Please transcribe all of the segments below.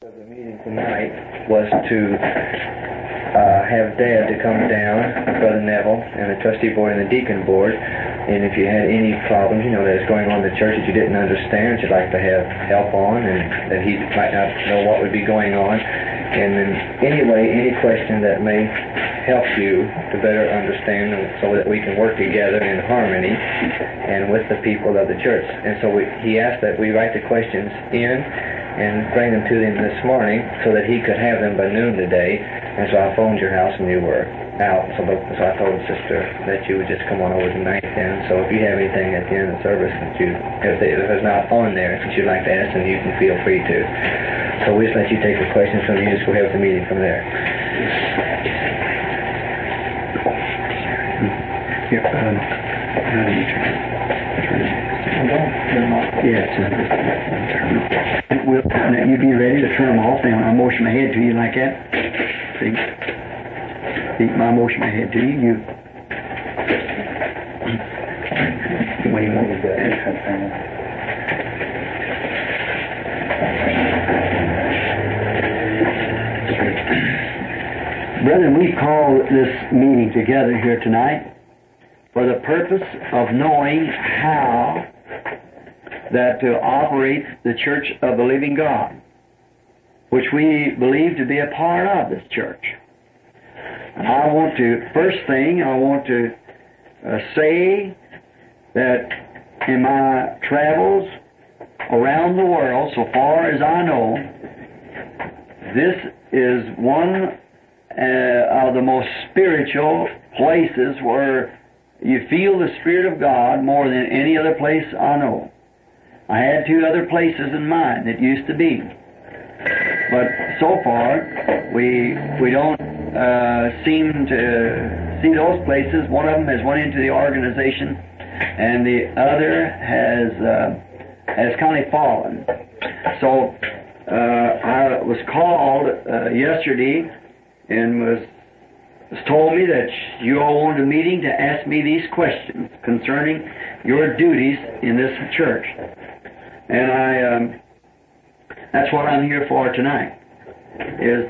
The meeting tonight was to have Dad to come down, Brother Neville, and the trustee board and the deacon board, and if you had any problems, that is going on in the church that you didn't understand, that you'd like to have help on, and that he might not know what would be going on, and then anyway, any question that may help you to better understand, so that we can work together in harmony and with the people of the church. And so he asked that we write the questions in and bring them to him this morning so that he could have them by noon today. And so I phoned your house and you were out. So I told Sister that you would just come on over tonight then. So if you have anything at the end of the service that if it's not on there that you'd like to ask, then you can feel free to. So we just let you take the questions from you, so we'll have the meeting from there. Will you be ready to turn them off? Then I motion my head to you like that. See, my motion my head to you. Brethren, we call this meeting together here tonight for the purpose of knowing how that operates the Church of the Living God, which we believe to be a part of this church. And first thing, I want to say that in my travels around the world, so far as I know, this is one of the most spiritual places where you feel the Spirit of God more than any other place I know. I had two other places in mind that used to be, but so far we don't seem to see those places. One of them has went into the organization, and the other has kind of fallen. So I was called yesterday and was told me that you all wanted a meeting to ask me these questions concerning your duties in this church. And that's what I'm here for tonight, is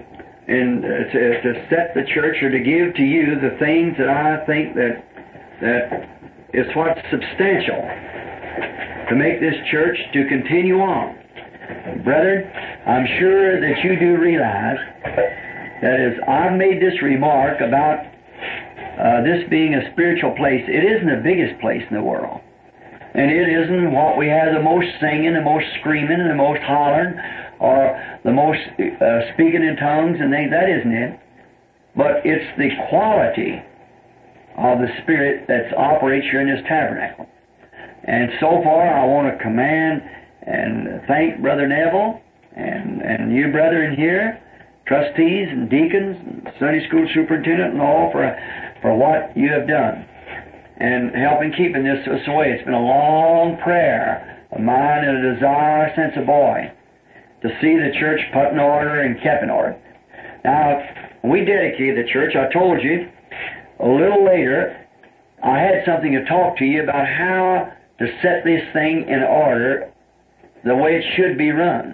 to set the church, or to give to you the things that I think that is what's substantial to make this church to continue on. Brethren, I'm sure that you do realize that as I've made this remark about this being a spiritual place, it isn't the biggest place in the world. And it isn't what we have the most singing, the most screaming, and the most hollering, or the most speaking in tongues and things. That isn't it. But it's the quality of the Spirit that operates here in this tabernacle. And so far, I want to command and thank Brother Neville and you brethren here, trustees and deacons and Sunday school superintendent and all for what you have done and helping keeping this way. It's been a long prayer of mine and a desire since a boy to see the church put in order and kept in order. Now, when we dedicated the church, I told you a little later I had something to talk to you about how to set this thing in order the way it should be run.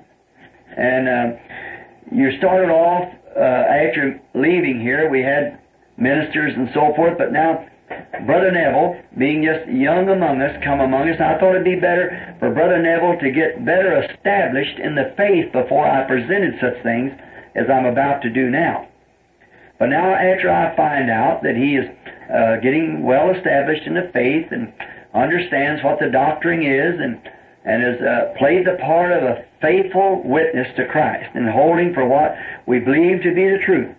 And you started off after leaving here, we had ministers and so forth, but now Brother Neville, being just young among us, come among us, and I thought it'd be better for Brother Neville to get better established in the faith before I presented such things as I'm about to do now. But now, after I find out that he is getting well established in the faith and understands what the doctrine is and has played the part of a faithful witness to Christ and holding for what we believe to be the truth,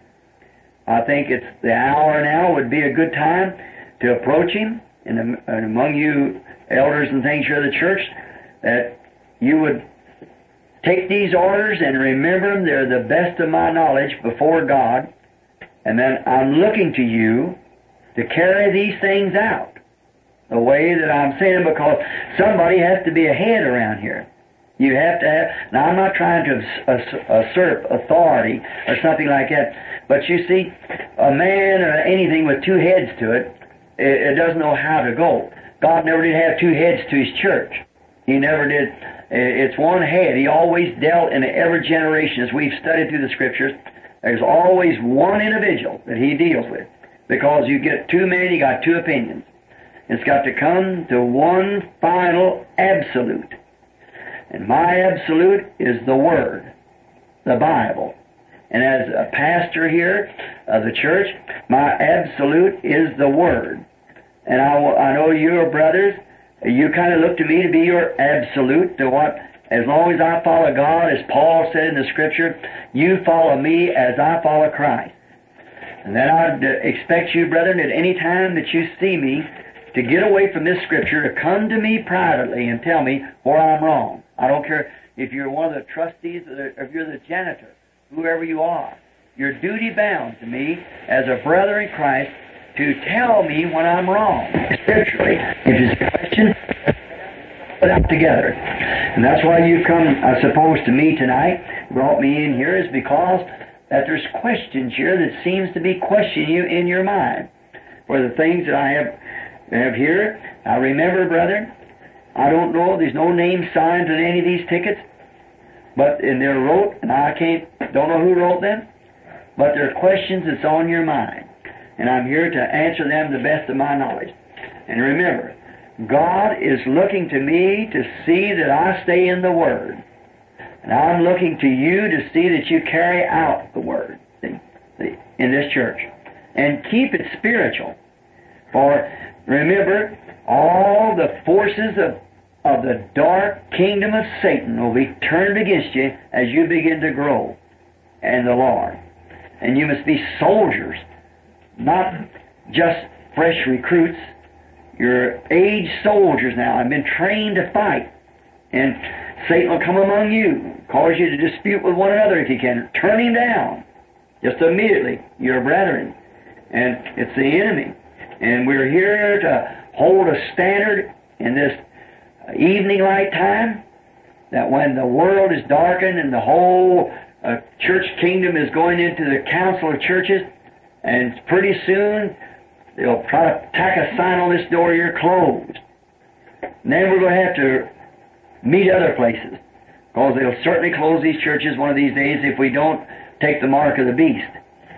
I think it's the hour now would be a good time to approach him, and among you elders and things here of the church, that you would take these orders and remember them. They're the best of my knowledge before God, and then I'm looking to you to carry these things out the way that I'm saying, because somebody has to be a head around here. You have to have, now I'm not trying to assert authority or something like that, but you see, a man or anything with two heads to it, it doesn't know how to go. God never did have two heads to His church. He never did It's one head. He always dealt in every generation. As we've studied through the Scriptures, there's always one individual that He deals with. Because you get too many, you got two opinions. It's got to come to one final absolute. And my absolute is the Word, the Bible. And as a pastor here of the church, my absolute is the Word. And I know your brothers, you kind of look to me to be your absolute, to what, as long as I follow God, as Paul said in the Scripture, you follow me as I follow Christ. And then I'd expect you, brethren, at any time that you see me, to get away from this Scripture, to come to me privately and tell me where I'm wrong. I don't care if you're one of the trustees or if you're the janitor, whoever you are. You're duty bound to me as a brother in Christ to tell me when I'm wrong. Scripturally, if it's a question, put it together. And that's why you come, I suppose, to me tonight, brought me in here, is because that there's questions here that seems to be questioning you in your mind. For the things that I have here, I remember, brethren, I don't know, there's no name signed on any of these tickets, but and they're wrote, and don't know who wrote them, but they're questions that's on your mind. And I'm here to answer them to the best of my knowledge. And remember, God is looking to me to see that I stay in the Word. And I'm looking to you to see that you carry out the Word in this church. And keep it spiritual. For remember, all the forces of the dark kingdom of Satan will be turned against you as you begin to grow in the Lord. And you must be soldiers, not just fresh recruits. You're aged soldiers now and been trained to fight. And Satan will come among you, cause you to dispute with one another if you can. Turn him down. Just immediately. You're brethren. And it's the enemy. And we're here to hold a standard in this evening light time, that when the world is darkened and the whole church kingdom is going into the council of churches, and pretty soon they'll try to tack a sign on this door, you're closed. And then we're going to have to meet other places, because they'll certainly close these churches one of these days if we don't take the mark of the beast.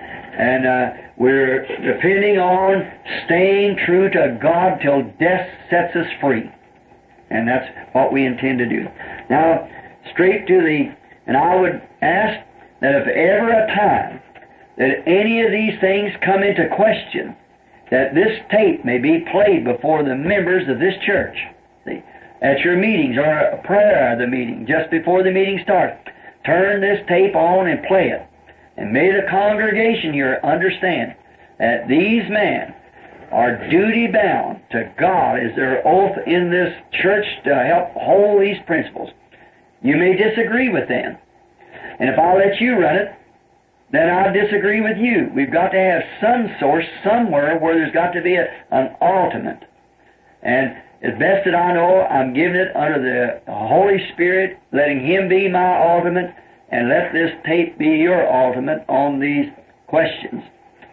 And we're depending on staying true to God till death sets us free. And that's what we intend to do. Now, straight to and I would ask that if ever a time that any of these things come into question, that this tape may be played before the members of this church. See, at your meetings or a prayer of the meeting, just before the meeting starts, turn this tape on and play it. And may the congregation here understand that these men are duty bound to God as their oath in this church to help hold these principles. You may disagree with them. And if I let you run it, then I disagree with you. We've got to have some source somewhere where there's got to be an ultimate. And as best that I know, I'm giving it under the Holy Spirit, letting Him be my ultimate, and let this tape be your ultimate on these questions.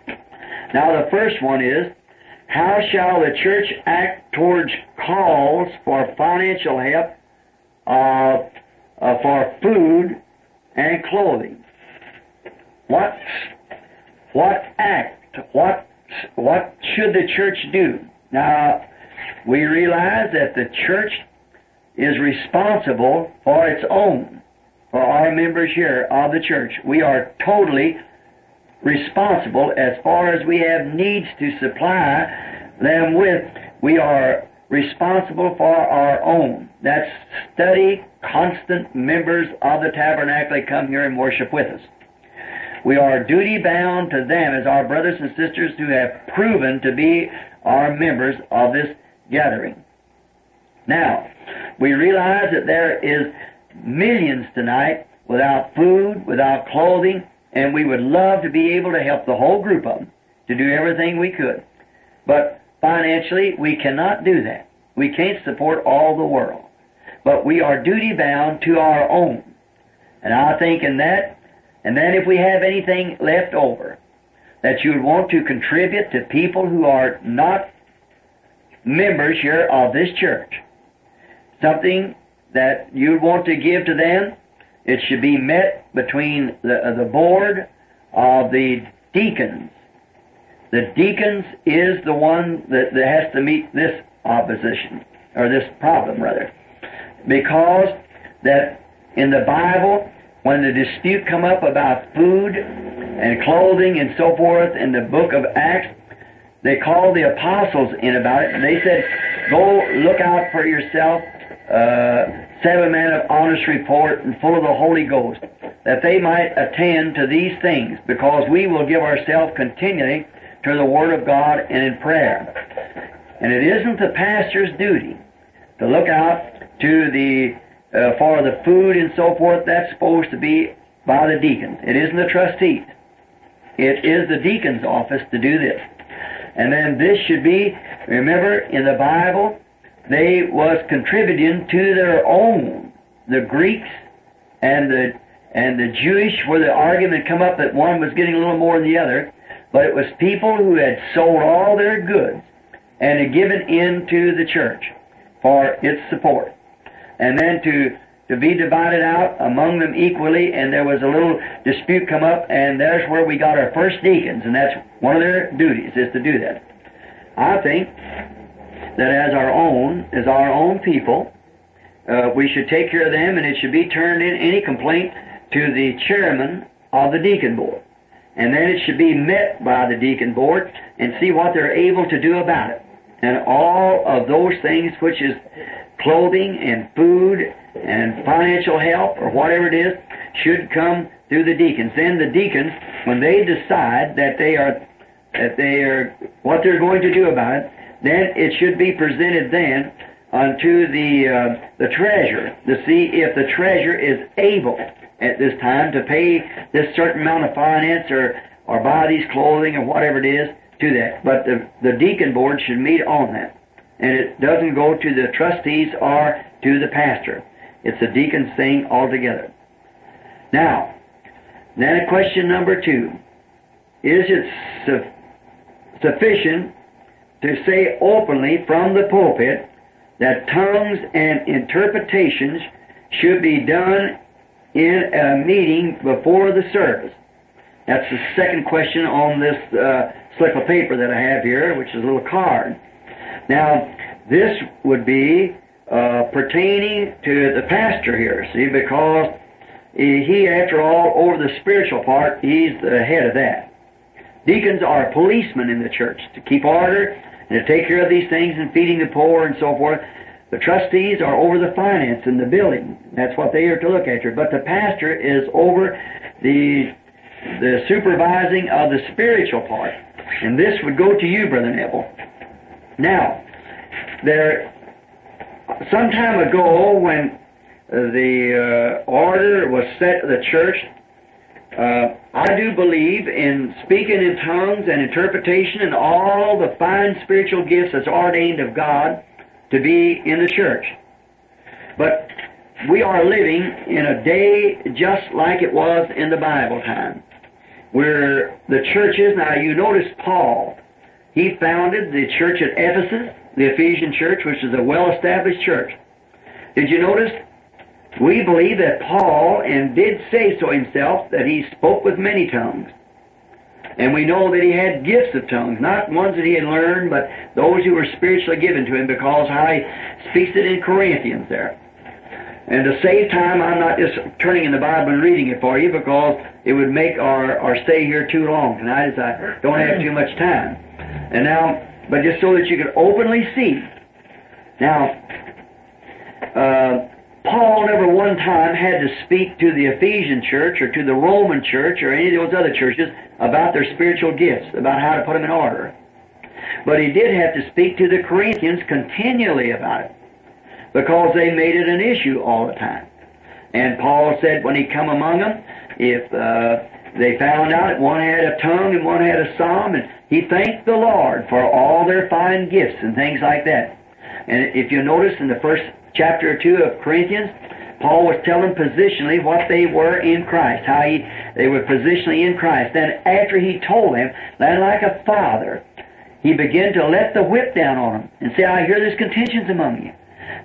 Now the first one is, how shall the church act towards calls for financial help for food and clothing? What should the church do? Now, we realize that the church is responsible for its own, for our members here of the church. We are totally responsible as far as we have needs to supply them with. We are responsible for our own. That's steady, constant members of the tabernacle that come here and worship with us. We are duty bound to them as our brothers and sisters who have proven to be our members of this gathering. Now, we realize that there is millions tonight without food, without clothing, and we would love to be able to help the whole group of them to do everything we could. But financially, we cannot do that. We can't support all the world. But we are duty bound to our own. And I think in that, and then if we have anything left over that you would want to contribute to people who are not members here of this church, something that you want to give to them, it should be met between the board of the deacons. The deacons is the one that has to meet this opposition, or this problem, rather. Because that in the Bible, when the dispute come up about food and clothing and so forth in the book of Acts, they called the apostles in about it, and they said, go look out for yourself 7 men of honest report and full of the Holy Ghost, that they might attend to these things, because we will give ourselves continually to the Word of God and in prayer. And it isn't the pastor's duty to look out to the for the food and so forth. That's supposed to be by the deacons. It isn't the trustees. It is the deacon's office to do this. And then this should be, remember, in the Bible, they was contributing to their own, the Greeks and the Jewish, where the argument come up that one was getting a little more than the other, but it was people who had sold all their goods and had given in to the church for its support. And then to be divided out among them equally, and there was a little dispute come up, and there's where we got our first deacons, and that's one of their duties, is to do that. I think that as our own people, we should take care of them, and it should be turned in any complaint to the chairman of the deacon board. And then it should be met by the deacon board and see what they're able to do about it. And all of those things, which is clothing and food and financial help or whatever it is, should come through the deacons. Then the deacons, when they decide that they are what they're going to do about it, then it should be presented then unto the treasurer to see if the treasurer is able at this time to pay this certain amount of finance or buy these clothing or whatever it is to that. But the deacon board should meet on that. And it doesn't go to the trustees or to the pastor. It's the deacon's thing altogether. Now, then question number 2. Is it sufficient to say openly from the pulpit that tongues and interpretations should be done in a meeting before the service? That's the second question on this slip of paper that I have here, which is a little card. Now, this would be pertaining to the pastor here, see, because he, after all, over the spiritual part, he's the head of that. Deacons are policemen in the church to keep order and to take care of these things and feeding the poor and so forth. The trustees are over the finance and the building. That's what they are to look after. But the pastor is over the supervising of the spiritual part. And this would go to you, Brother Neville. Now, some time ago when the order was set of the church, I do believe in speaking in tongues and interpretation and all the fine spiritual gifts that's ordained of God to be in the church. But we are living in a day just like it was in the Bible time, where the churches, now you notice Paul, he founded the church at Ephesus, the Ephesian church, which is a well-established church. Did you notice? We believe that Paul, and did say so himself, that he spoke with many tongues. And we know that he had gifts of tongues, not ones that he had learned, but those who were spiritually given to him, because how he speaks it in Corinthians there. And to save time, I'm not just turning in the Bible and reading it for you, because it would make our stay here too long tonight, as I don't have too much time. And now, but just so that you can openly see. Now, Paul never one time had to speak to the Ephesian church or to the Roman church or any of those other churches about their spiritual gifts, about how to put them in order. But he did have to speak to the Corinthians continually about it, because they made it an issue all the time. And Paul said when he come among them, if they found out that one had a tongue and one had a psalm, and he thanked the Lord for all their fine gifts and things like that. And if you notice in the first chapter or 2 of Corinthians, Paul was telling positionally what they were in Christ, how they were positionally in Christ. Then after he told them, that like a father, he began to let the whip down on them and say, I hear there's contentions among you.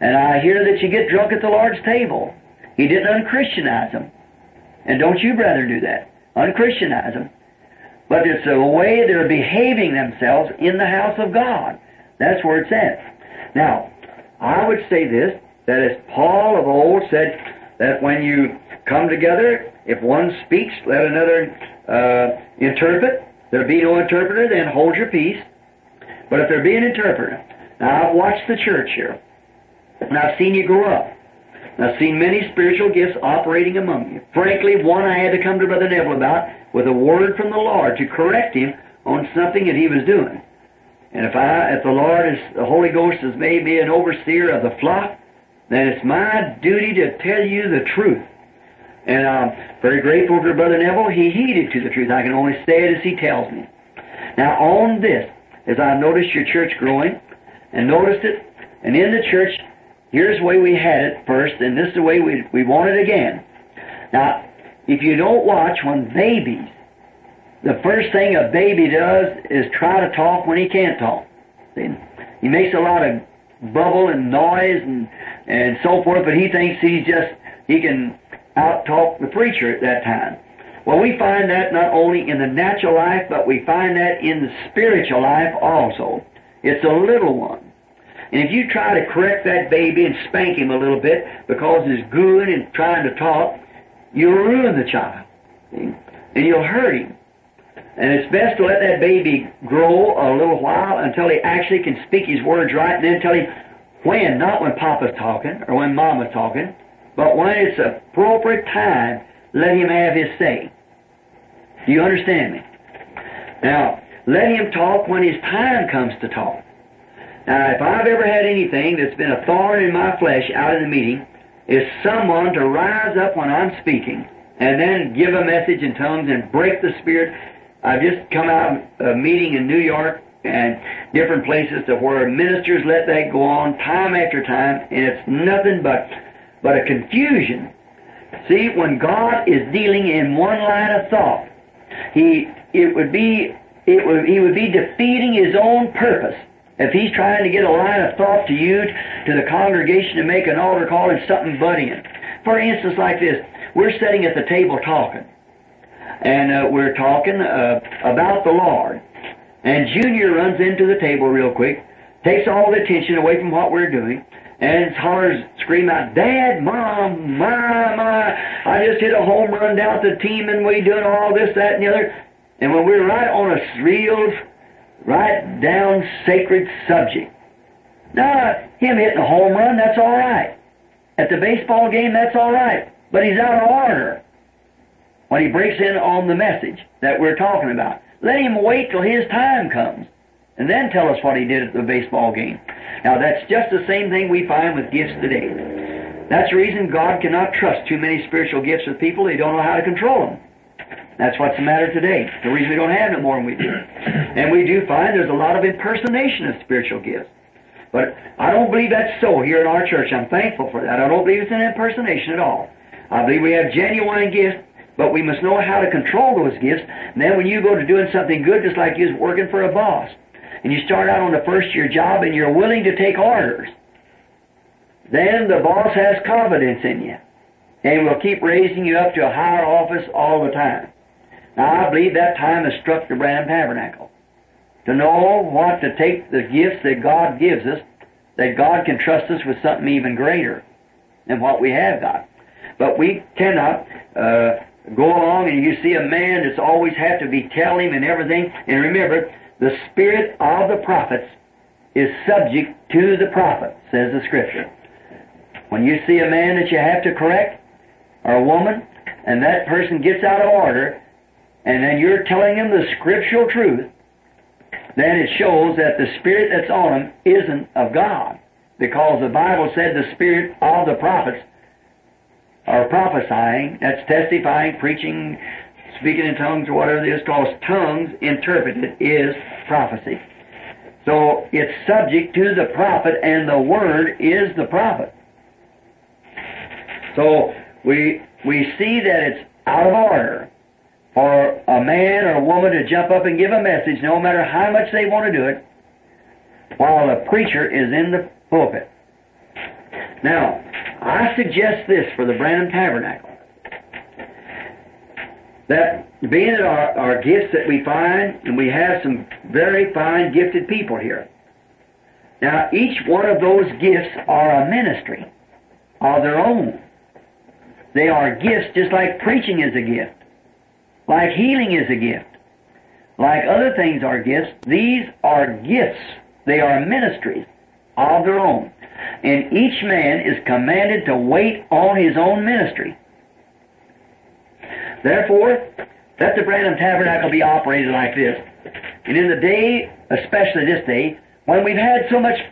And I hear that you get drunk at the Lord's table. He didn't unchristianize them. And don't you, brethren, do that. Unchristianize them. But it's the way they're behaving themselves in the house of God. That's where it's at. Now, I would say this, that as Paul of old said, that when you come together, if one speaks, let another interpret. There be no interpreter, then hold your peace. But if there be an interpreter, now I've watched the church here, and I've seen you grow up. And I've seen many spiritual gifts operating among you. Frankly, one I had to come to Brother Neville about with a word from the Lord to correct him on something that he was doing. And if the Lord, the Holy Ghost has made me an overseer of the flock, then it's my duty to tell you the truth. And I'm very grateful to Brother Neville. He heeded to the truth. I can only say it as he tells me. Now, on this, as I've noticed your church growing, and noticed it, and in the church, here's the way we had it first, and this is the way we want it again. Now, if you don't watch when babies, the first thing a baby does is try to talk when he can't talk. See? He makes a lot of bubble and noise and so forth, but he thinks he can out-talk the preacher at that time. Well, we find that not only in the natural life, but we find that in the spiritual life also. It's a little one. And if you try to correct that baby and spank him a little bit because he's gooing and trying to talk, you'll ruin the child. See? And you'll hurt him. And it's best to let that baby grow a little while until he actually can speak his words right, and then tell him when, not when Papa's talking or when Mama's talking, but when it's appropriate time, let him have his say. Do you understand me? Now, let him talk when his time comes to talk. Now, if I've ever had anything that's been a thorn in my flesh out in the meeting, is someone to rise up when I'm speaking and then give a message in tongues and break the spirit. I've just come out of a meeting in New York and different places to where ministers let that go on time after time, and it's nothing but a confusion. See, when God is dealing in one line of thought, he would be defeating his own purpose if he's trying to get a line of thought to you, to the congregation, to make an altar call and something butt in. For instance, like this, we're sitting at the table talking, and we're talking about the Lord. And Junior runs into the table real quick, takes all the attention away from what we're doing, and hollers, scream out, "Dad, Mom, my, I just hit a home run down at the team, and we doing all this, that, and the other." And when we're right on a real, right down sacred subject. Now, him hitting a home run, that's all right. At the baseball game, that's all right. But he's out of order when he breaks in on the message that we're talking about. Let him wait till his time comes, and then tell us what he did at the baseball game. Now, that's just the same thing we find with gifts today. That's the reason God cannot trust too many spiritual gifts with people. They don't know how to control them. That's what's the matter today. The reason we don't have it more than we do. And we do find there's a lot of impersonation of spiritual gifts. But I don't believe that's so here in our church. I'm thankful for that. I don't believe it's an impersonation at all. I believe we have genuine gifts, but we must know how to control those gifts. And then when you go to doing something good, just like you're working for a boss, and you start out on the first of your job and you're willing to take orders, then the boss has confidence in you and will keep raising you up to a higher office all the time. Now, I believe that time has struck the Branham Tabernacle. To know what to take the gifts that God gives us, that God can trust us with something even greater than what we have got. But we cannot go along and you see a man that's always have to be telling him and everything. And remember, the spirit of the prophets is subject to the prophet, says the Scripture. When you see a man that you have to correct, or a woman, and that person gets out of order, and then you're telling him the scriptural truth, then it shows that the spirit that's on him isn't of God. Because the Bible said the spirit of the prophets are prophesying, that's testifying, preaching, speaking in tongues, or whatever it is, because tongues interpreted is prophecy. So it's subject to the prophet, and the word is the prophet. So we see that it's out of order for a man or a woman to jump up and give a message, no matter how much they want to do it, while the preacher is in the pulpit. Now, I suggest this for the Branham Tabernacle, that being that our gifts that we find, and we have some very fine gifted people here. Now, each one of those gifts are a ministry of their own. They are gifts just like preaching is a gift, like healing is a gift, like other things are gifts. These are gifts. They are ministries of their own. And each man is commanded to wait on his own ministry. Therefore, let the Branham Tabernacle be operated like this. And in the day, especially this day, when we've had so much,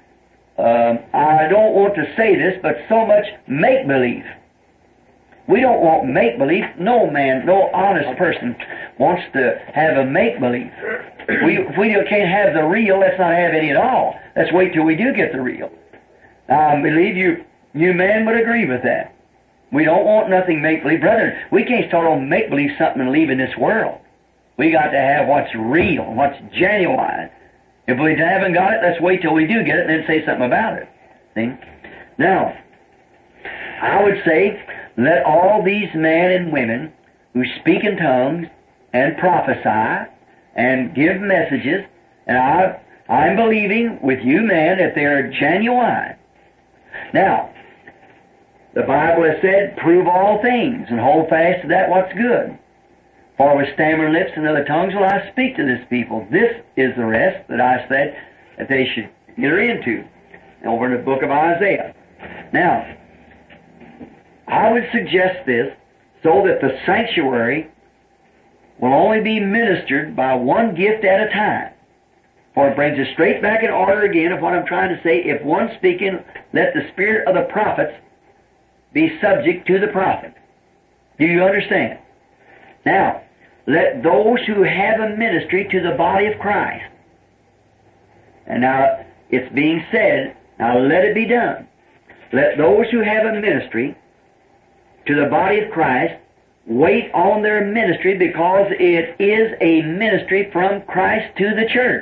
I don't want to say this, but so much make-believe. We don't want make-believe. No man, no honest person wants to have a make-believe. If we can't have the real, let's not have any at all. Let's wait till we do get the real. Now, I believe you men would agree with that. We don't want nothing make-believe. Brethren, we can't start on make-believe something and leave in this world. We got to have what's real, what's genuine. If we haven't got it, let's wait till we do get it and then say something about it. See? Now, I would say, let all these men and women who speak in tongues and prophesy and give messages, and I'm believing with you men that they're genuine. Now, the Bible has said, prove all things and hold fast to that what's good. For with stammering lips and other tongues will I speak to this people. This is the rest that I said that they should enter into, over in the book of Isaiah. Now, I would suggest this so that the sanctuary will only be ministered by one gift at a time. For it brings us straight back in order again of what I'm trying to say. If one's speaking, let the spirit of the prophets be subject to the prophet. Do you understand? Now, let those who have a ministry to the body of Christ, and now it's being said, now let it be done. Let those who have a ministry to the body of Christ wait on their ministry, because it is a ministry from Christ to the church.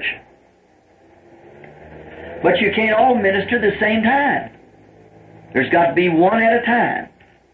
But you can't all minister at the same time. There's got to be one at a time.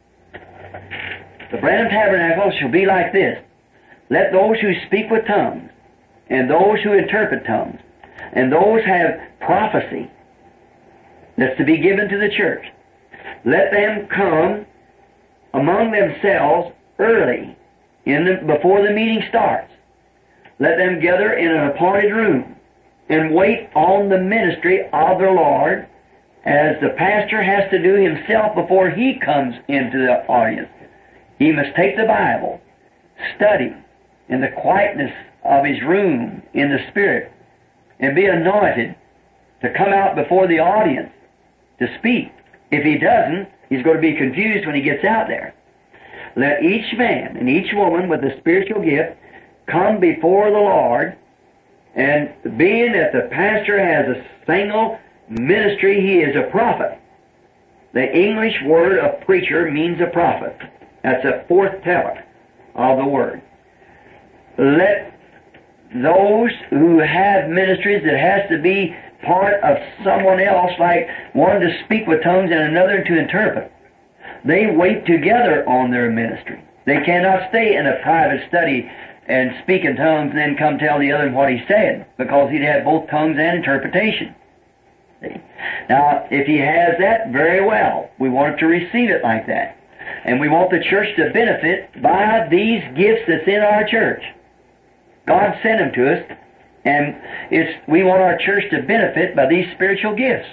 The Branham Tabernacle shall be like this. Let those who speak with tongues, and those who interpret tongues, and those have prophecy that's to be given to the church, let them come among themselves early, before the meeting starts. Let them gather in an appointed room and wait on the ministry of their Lord, as the pastor has to do himself before he comes into the audience. He must take the Bible, study in the quietness of his room in the Spirit, and be anointed to come out before the audience to speak. If he doesn't, he's going to be confused when he gets out there. Let each man and each woman with a spiritual gift come before the Lord, and being that the pastor has a single ministry, he is a prophet. The English word of preacher means a prophet. That's a fourth teller of the word. Let those who have ministries that has to be part of someone else, like one to speak with tongues and another to interpret, they wait together on their ministry. They cannot stay in a private study and speak in tongues and then come tell the other what he said, because he'd have both tongues and interpretation. See? Now, if he has that, very well. We want to receive it like that. And we want the church to benefit by these gifts that's in our church. God sent them to us, and we want our church to benefit by these spiritual gifts.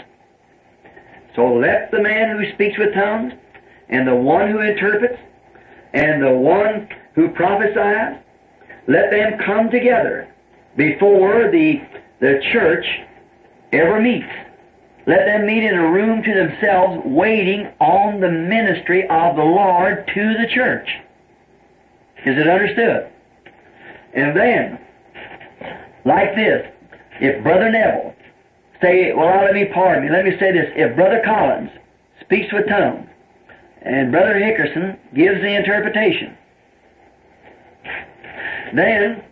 So let the man who speaks with tongues, and the one who interprets, and the one who prophesies, let them come together before the church ever meets. Let them meet in a room to themselves, waiting on the ministry of the Lord to the church. Is it understood? And then, like this, if Brother Neville let me say this. If Brother Collins speaks with tongues, and Brother Hickerson gives the interpretation, then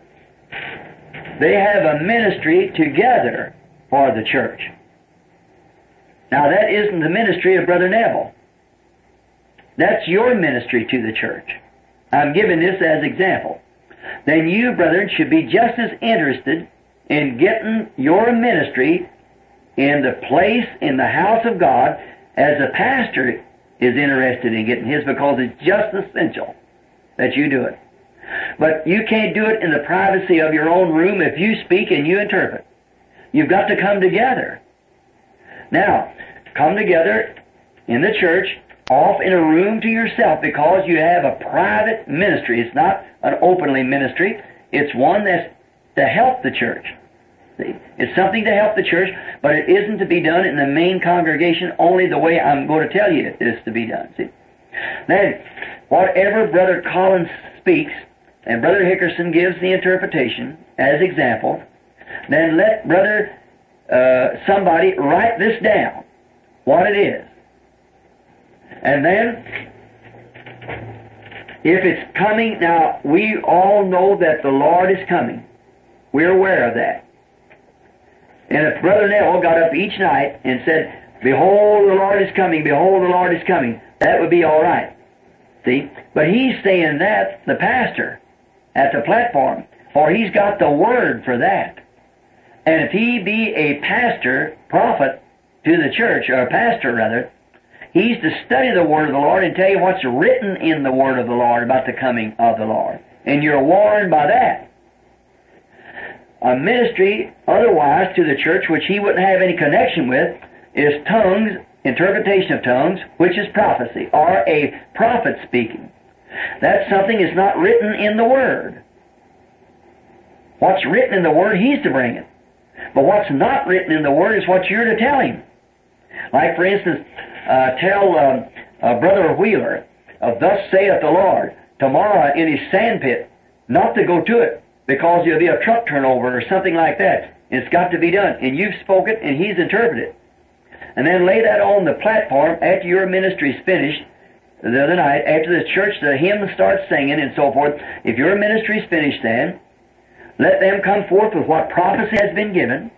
they have a ministry together for the church. Now, that isn't the ministry of Brother Neville. That's your ministry to the church. I'm giving this as example. Then you, brethren, should be just as interested in getting your ministry in the place in the house of God as the pastor is interested in getting his, because it's just essential that you do it. But you can't do it in the privacy of your own room if you speak and you interpret. You've got to come together. Now, come together in the church, off in a room to yourself, because you have a private ministry. It's not an openly ministry. It's one that's to help the church. See? It's something to help the church, but it isn't to be done in the main congregation only the way I'm going to tell you it is to be done. See? Then, whatever Brother Collins speaks, and Brother Hickerson gives the interpretation as example, then let Brother somebody write this down, what it is. And then, if it's coming, now we all know that the Lord is coming. We're aware of that. And if Brother Neville got up each night and said, "Behold, the Lord is coming, behold, the Lord is coming," that would be all right. See? But he's saying that, the pastor, at the platform, for he's got the word for that. And if he be a pastor, prophet to the church, or a pastor rather, he's to study the word of the Lord and tell you what's written in the word of the Lord about the coming of the Lord. And you're warned by that. A ministry otherwise to the church which he wouldn't have any connection with is tongues, interpretation of tongues, which is prophecy, or a prophet speaking. That's something that's not written in the Word. What's written in the Word, he's to bring it. But what's not written in the Word is what you're to tell him. Like, for instance, tell Brother Wheeler, "Thus saith the Lord," tomorrow in his sandpit, not to go to it, because there'll be a truck turnover or something like that. It's got to be done. And you've spoken and he's interpreted it. And then lay that on the platform after your ministry's finished the other night, after the church, the hymn starts singing and so forth. If your ministry's finished then, let them come forth with what prophecy has been given.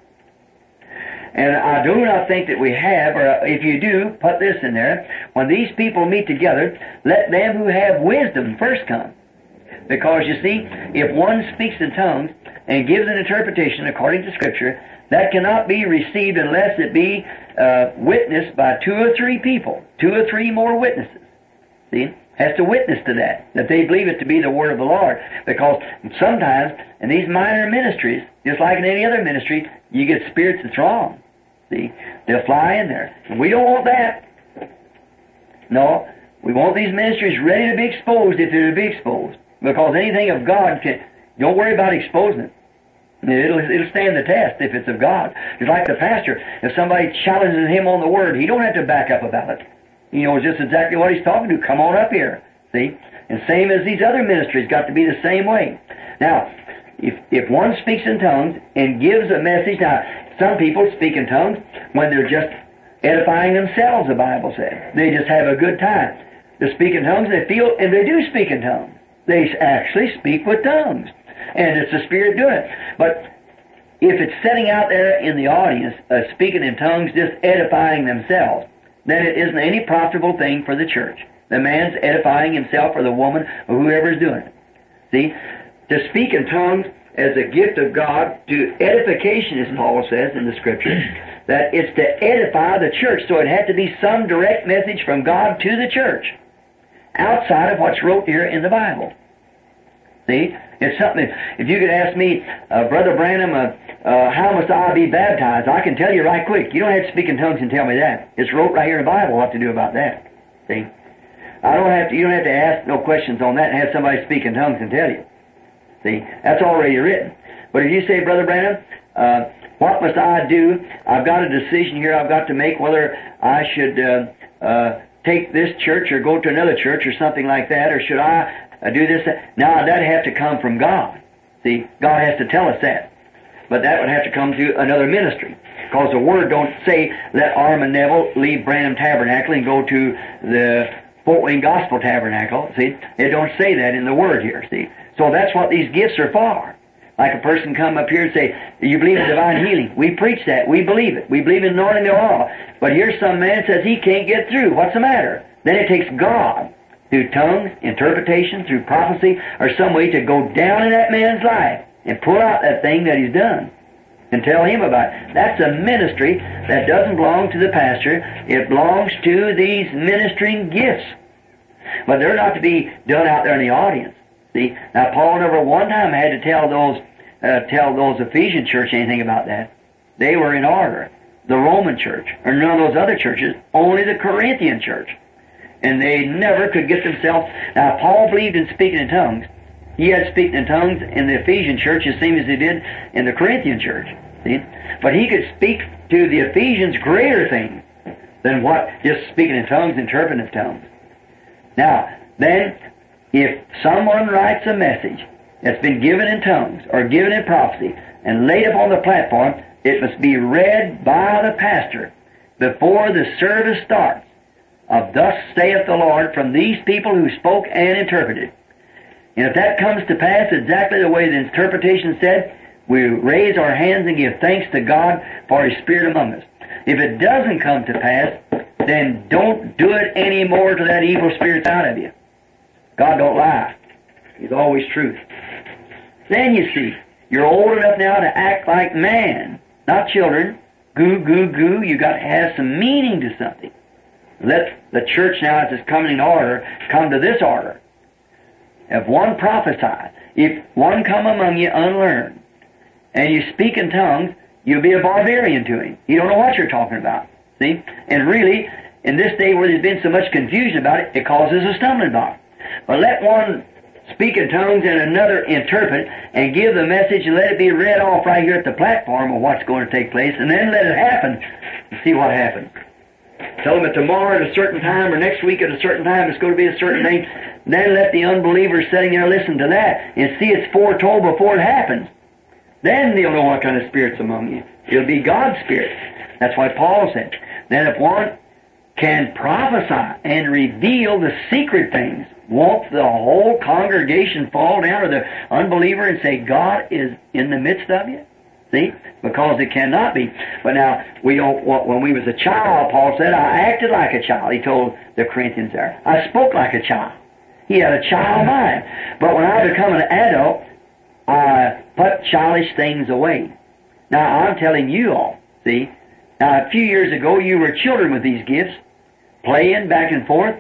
And I do not think that we have, or if you do, put this in there. When these people meet together, let them who have wisdom first come. Because, you see, if one speaks in tongues and gives an interpretation according to Scripture, that cannot be received unless it be witnessed by 2 or 3 people, 2 or 3 more witnesses. See? Has to witness to that they believe it to be the Word of the Lord. Because sometimes, in these minor ministries, just like in any other ministry, you get spirits that's wrong. See? They'll fly in there. And we don't want that. No. We want these ministries ready to be exposed if they're to be exposed. Because anything of God don't worry about exposing it. It'll stand the test if it's of God. It's like the pastor. If somebody challenges him on the Word, he don't have to back up about it. He knows just exactly what he's talking to. Come on up here. See? And same as these other ministries got to be the same way. Now, if one speaks in tongues and gives a message, now, some people speak in tongues when they're just edifying themselves, the Bible says. They just have a good time. They speak in tongues, they feel, and they do speak in tongues. They actually speak with tongues. And it's the Spirit doing it. But if it's sitting out there in the audience, speaking in tongues, just edifying themselves, then it isn't any profitable thing for the church. The man's edifying himself or the woman or whoever's doing it. See? To speak in tongues as a gift of God to edification, as Paul says in the Scripture, that it's to edify the church. So it had to be some direct message from God to the church, outside of what's wrote here in the Bible. See? It's something, if you could ask me, Brother Branham, how must I be baptized? I can tell you right quick. You don't have to speak in tongues and tell me that. It's wrote right here in the Bible what to do about that. See? You don't have to ask no questions on that and have somebody speak in tongues and tell you. See? That's already written. But if you say, Brother Branham, what must I do? I've got a decision here I've got to make whether I should take this church or go to another church or something like that, or should I do this? Now, that'd have to come from God. See, God has to tell us that. But that would have to come through another ministry. Because the Word don't say, let Armand Neville leave Branham Tabernacle and go to the Fort Wayne Gospel Tabernacle. See, it don't say that in the Word here, see. So that's what these gifts are for. Like a person come up here and say, you believe in divine healing. We preach that. We believe it. We believe in anointing the oil. But here's some man says he can't get through. What's the matter? Then it takes God, through tongues, interpretation, through prophecy, or some way to go down in that man's life and pull out that thing that he's done and tell him about it. That's a ministry that doesn't belong to the pastor. It belongs to these ministering gifts. But they're not to be done out there in the audience. See? Now, Paul never one time had to tell those Ephesian church anything about that. They were in order. The Roman church, or none of those other churches, only the Corinthian church. And they never could get themselves... Now, Paul believed in speaking in tongues. He had speaking in tongues in the Ephesian church the same as he did in the Corinthian church. See? But he could speak to the Ephesians greater things than what just speaking in tongues, interpreting of tongues. Now, then, if someone writes a message that's been given in tongues or given in prophecy and laid upon the platform, it must be read by the pastor before the service starts of thus saith the Lord from these people who spoke and interpreted. And if that comes to pass exactly the way the interpretation said, we raise our hands and give thanks to God for His Spirit among us. If it doesn't come to pass, then don't do it any more till that evil spirit's out of you. God don't lie. He's always truth. Then you see, you're old enough now to act like man, not children. Goo, goo, goo. You got to have some meaning to something. Let the church now, as it's coming in order, come to this order. If one prophesy, if one come among you unlearned, and you speak in tongues, you'll be a barbarian to him. You don't know what you're talking about. See? And really, in this day where there's been so much confusion about it, it causes a stumbling block. But let one speak in tongues and another interpret and give the message and let it be read off right here at the platform of what's going to take place, and then let it happen and see what happens. Tell them that tomorrow at a certain time or next week at a certain time it's going to be a certain thing. Then let the unbelievers sitting there listen to that and see it's foretold before it happens. Then they'll know what kind of spirit's among you. It'll be God's Spirit. That's why Paul said. Then if one can prophesy and reveal the secret things, won't the whole congregation fall down, or the unbeliever, and say, God is in the midst of you? See? Because it cannot be. But now, we don't want, when we was a child, Paul said, I acted like a child. He told the Corinthians there. I spoke like a child. He had a child mind. But when I become an adult, I put childish things away. Now, I'm telling you all, see? Now, a few years ago, you were children with these gifts, playing back and forth.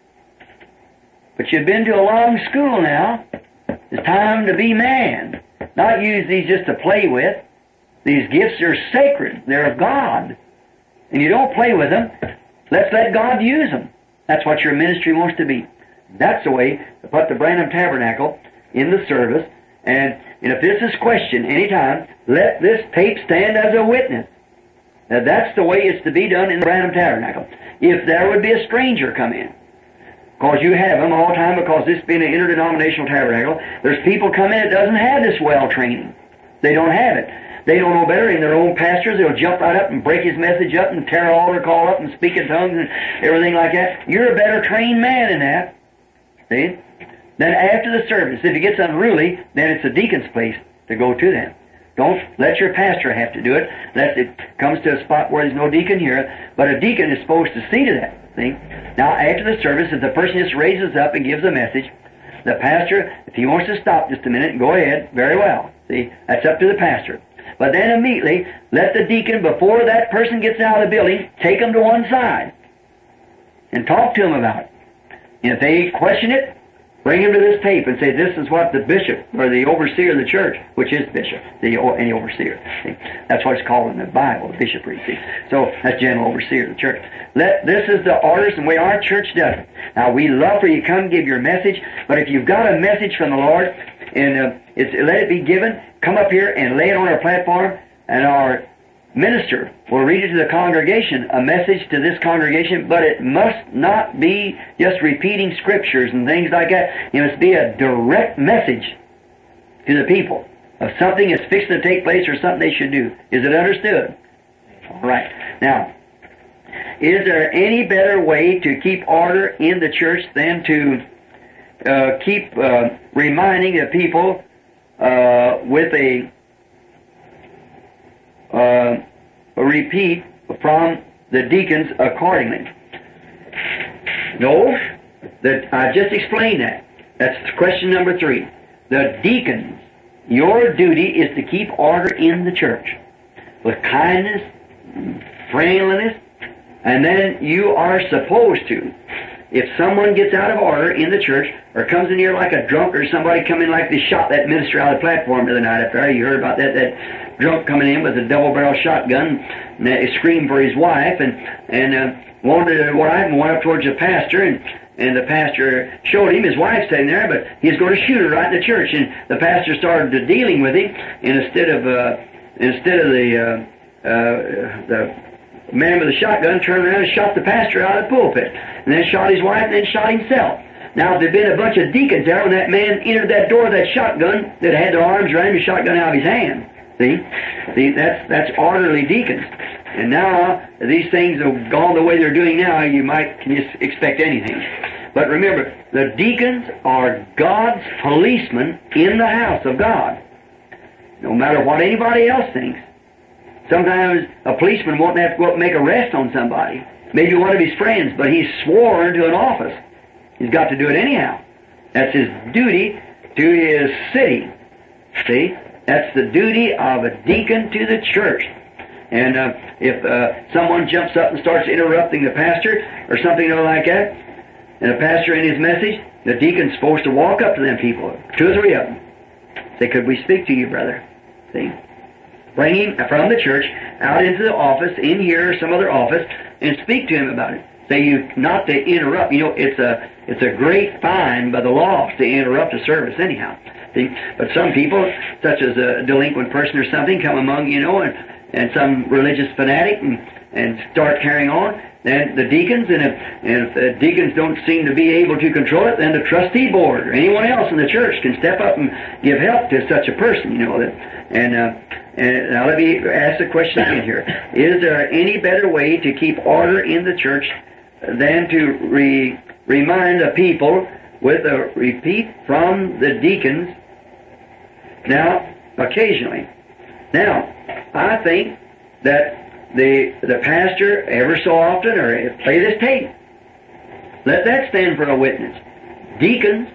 But you've been to a long school now. It's time to be man. Not use these just to play with. These gifts are sacred. They're of God. And you don't play with them. Let's let God use them. That's what your ministry wants to be. That's the way to put the Branham Tabernacle in the service. And if this is questioned any time, let this tape stand as a witness. Now, that's the way it's to be done in the Branham Tabernacle. If there would be a stranger come in, because you have them all the time, because this being an interdenominational tabernacle, there's people come in that doesn't have this well training. They don't have it. They don't know better. In their own pastors, they'll jump right up and break his message up and tear altar call up and speak in tongues and everything like that. You're a better trained man in that. See? Then after the service, if it gets unruly, then it's the deacon's place to go to them. Don't let your pastor have to do it, unless it comes to a spot where there's no deacon here. But a deacon is supposed to see to that. See? Now, after the service, if the person just raises up and gives a message, the pastor, if he wants to stop just a minute and go ahead, very well. See? That's up to the pastor. But then immediately, let the deacon, before that person gets out of the building, take them to one side and talk to them about it. And if they question it, bring him to this tape and say, this is what the bishop, or the overseer of the church, which is bishop, any overseer. See? That's what it's called in the Bible, the bishopric. See? So that's general overseer of the church. This is the orders and the way our church does it. Now, we love for you to come give your message, but if you've got a message from the Lord, and let it be given, come up here and lay it on our platform, and our minister will read it to the congregation, a message to this congregation, but it must not be just repeating scriptures and things like that. It must be a direct message to the people of something that's fixing to take place or something they should do. Is it understood? All right. Now, is there any better way to keep order in the church than to keep reminding the people with a repeat from the deacons accordingly. No, that I just explained that. That's question number 3. The deacons, your duty is to keep order in the church with kindness, friendliness, and then you are supposed to, if someone gets out of order in the church or comes in here like a drunk, or somebody come in like they shot that minister out of the platform the other night up there, you heard about that drunk coming in with a double-barrel shotgun, and he screamed for his wife, and wanted a wife, and went up towards the pastor, and the pastor showed him his wife sitting there, but he's going to shoot her right in the church. And the pastor started dealing with him, and instead of the man with the shotgun turned around and shot the pastor out of the pulpit, and then shot his wife, and then shot himself. Now, if there'd been a bunch of deacons there when that man entered that door with that shotgun, that had their arms around him, the shotgun out of his hand. See, that's orderly deacons. And now, these things have gone the way they're doing now, you might just expect anything. But remember, the deacons are God's policemen in the house of God. No matter what anybody else thinks. Sometimes a policeman won't have to go up and make arrest on somebody. Maybe one of his friends, but he's sworn to an office. He's got to do it anyhow. That's his duty to his city. See? That's the duty of a deacon to the church. And if someone jumps up and starts interrupting the pastor or something like that, and the pastor in his message, the deacon's supposed to walk up to them people, 2 or 3 of them. Say, could we speak to you, brother? See? Bring him from the church out into the office, in here or some other office, and speak to him about it. Say, you not to interrupt. You know, it's a great fine by the law to interrupt a service anyhow. See? But some people, such as a delinquent person or something, come among, and some religious fanatic and start carrying on, then the deacons, and if the deacons don't seem to be able to control it, then the trustee board or anyone else in the church can step up and give help to such a person, And now let me ask the question again here. Is there any better way to keep order in the church than to remind the people with a repeat from the deacons, now, occasionally? Now, I think that the pastor, ever so often, or play this tape, let that stand for a witness. Deacons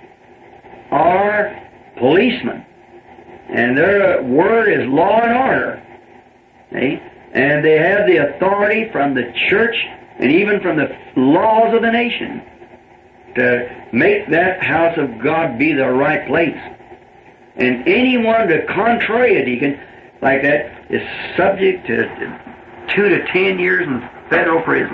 are policemen, and their word is law and order. See? And they have the authority from the church and even from the laws of the nation to make that house of God be the right place. And anyone to contrary a deacon like that is subject to 2 to 10 years in federal prison.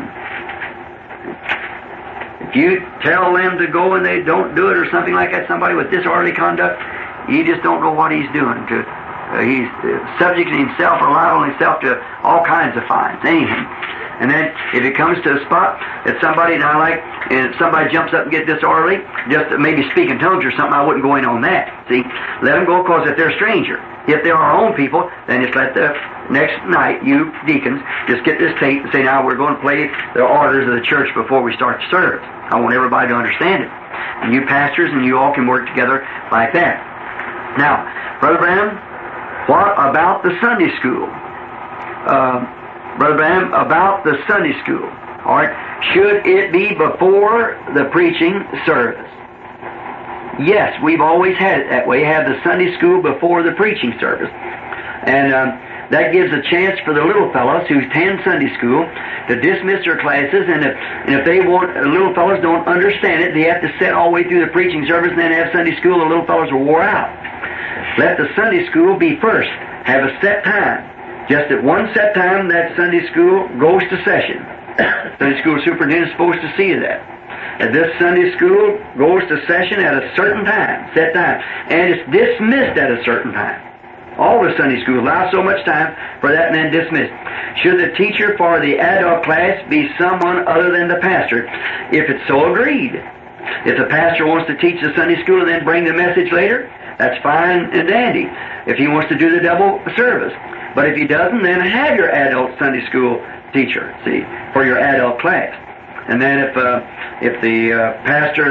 If you tell them to go and they don't do it or something like that, somebody with disorderly conduct, you just don't know what he's doing. He's subjecting himself or liable himself to all kinds of fines, anything. And then if it comes to a spot that somebody, and if somebody jumps up and gets disorderly, just maybe speak in tongues or something, I wouldn't go in on that. See? Let them go, because if they're a stranger. If they're our own people, then just let the next night, you deacons, just get this tape and say, now we're going to play the orders of the church before we start the service. I want everybody to understand it. And you pastors and you all can work together like that. Now, Brother Branham, what about the Sunday school? Brother Branham, about the Sunday school. All right. Should it be before the preaching service? Yes, we've always had it that way. Have the Sunday school before the preaching service. And that gives a chance for the little fellows who attend Sunday school to dismiss their classes, and if they want, the little fellows don't understand it, they have to sit all the way through the preaching service and then have Sunday school, the little fellows are wore out. Let the Sunday school be first. Have a set time. Just at one set time, that Sunday school goes to session. Sunday school superintendent is supposed to see to that. And this Sunday school goes to session at a certain time, set time, and it's dismissed at a certain time. All the Sunday schools allow so much time for that and then dismissed. Should the teacher for the adult class be someone other than the pastor, if it's so agreed? If the pastor wants to teach the Sunday school and then bring the message later, that's fine and dandy, if he wants to do the double service. But if he doesn't, then have your adult Sunday school teacher, see, for your adult class. And then if the pastor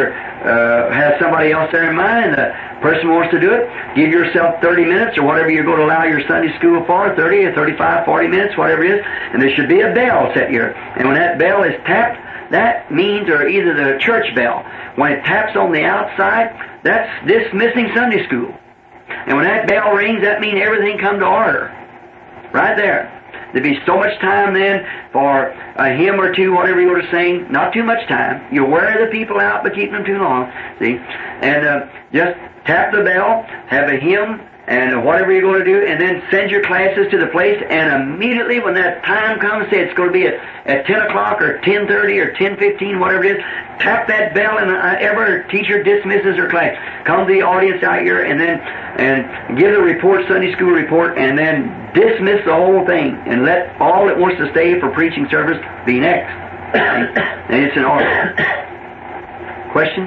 have somebody else there in mind, and the person wants to do it, give yourself 30 minutes or whatever you're going to allow your Sunday school for, 30 or 35, 40 minutes, whatever it is, and there should be a bell set here. And when that bell is tapped, that means, or either the church bell, when it taps on the outside, that's dismissing Sunday school. And when that bell rings, that means everything come to order. Right there. There'd be so much time then for a hymn or two, whatever you were to sing. Not too much time. You'll wear the people out by keeping them too long. See? And just tap the bell, have a hymn, and whatever you're going to do, and then send your classes to the place, and immediately when that time comes, say it's going to be at 10 o'clock or 10:30 or 10:15, whatever it is, tap that bell, and every teacher dismisses her class. Come to the audience out here, and give the report, Sunday school report, and then dismiss the whole thing, and let all that wants to stay for preaching service be next. And it's in order. Questions?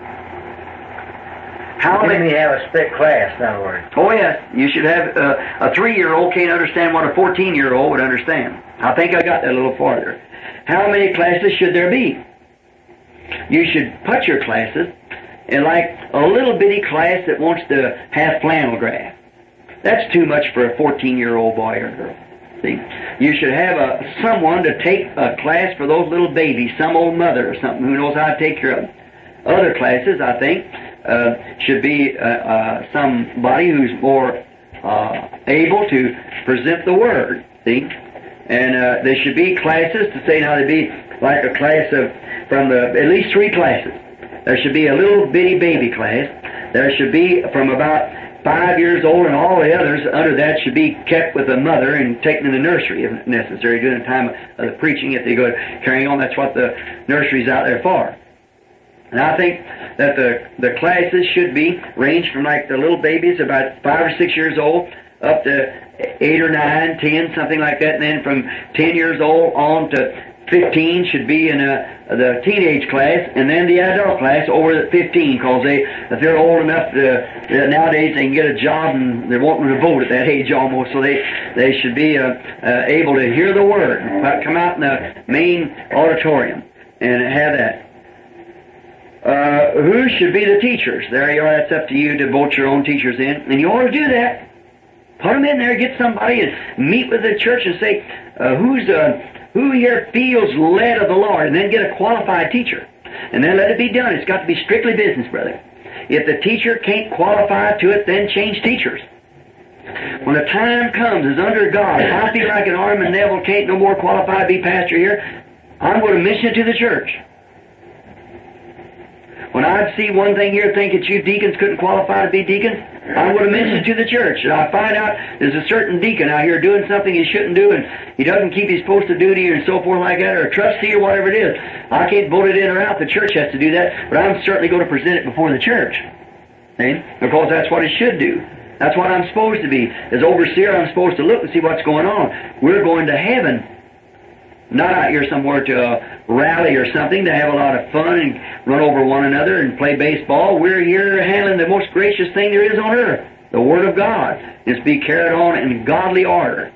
How many have a split class, in other words? Oh, yes. You should have a 3-year-old can't understand what a 14-year-old would understand. I think I got that a little farther. How many classes should there be? You should put your classes in like a little bitty class that wants to have flannel graph. That's too much for a 14-year-old boy or girl. See? You should have someone to take a class for those little babies, some old mother or something who knows how to take care of them. Other classes, I think, should be somebody who's more able to present the Word, see? And there should be classes, to say now, there'd be like a class at least 3 classes. There should be a little bitty baby class. There should be from about 5 years old, and all the others under that should be kept with the mother and taken in the nursery if necessary during the time of the preaching. If they go carrying on, that's what the nursery's out there for. And I think that the classes should be ranged from like the little babies about 5 or 6 years old up to 8 or 9, 10, something like that, and then from 10 years old on to 15 should be in the teenage class, and then the adult class over at 15, because if they're old enough nowadays they can get a job and they're wanting to vote at that age almost, so they should be able to hear the Word, come out in the main auditorium and have that. Who should be the teachers? There you are, that's up to you to vote your own teachers in, and you ought to do that. Put them in there, get somebody and meet with the church and say, who here feels led of the Lord, and then get a qualified teacher. And then let it be done. It's got to be strictly business, brother. If the teacher can't qualify to it, then change teachers. When the time comes, as under God, if I feel like an Armin Neville can't no more qualify to be pastor here, I'm going to mission it to the church. When I see one thing here, think that you deacons couldn't qualify to be deacons, I'm going to mention it to the church. And I find out there's a certain deacon out here doing something he shouldn't do, and he doesn't keep his post of duty and so forth like that, or a trustee or whatever it is. I can't vote it in or out. The church has to do that, but I'm certainly going to present it before the church. See? Because that's what it should do. That's what I'm supposed to be. As overseer, I'm supposed to look and see what's going on. We're going to heaven. Not out here somewhere to a rally or something to have a lot of fun and run over one another and play baseball. We're here handling the most gracious thing there is on earth, the Word of God. It's to be carried on in godly order.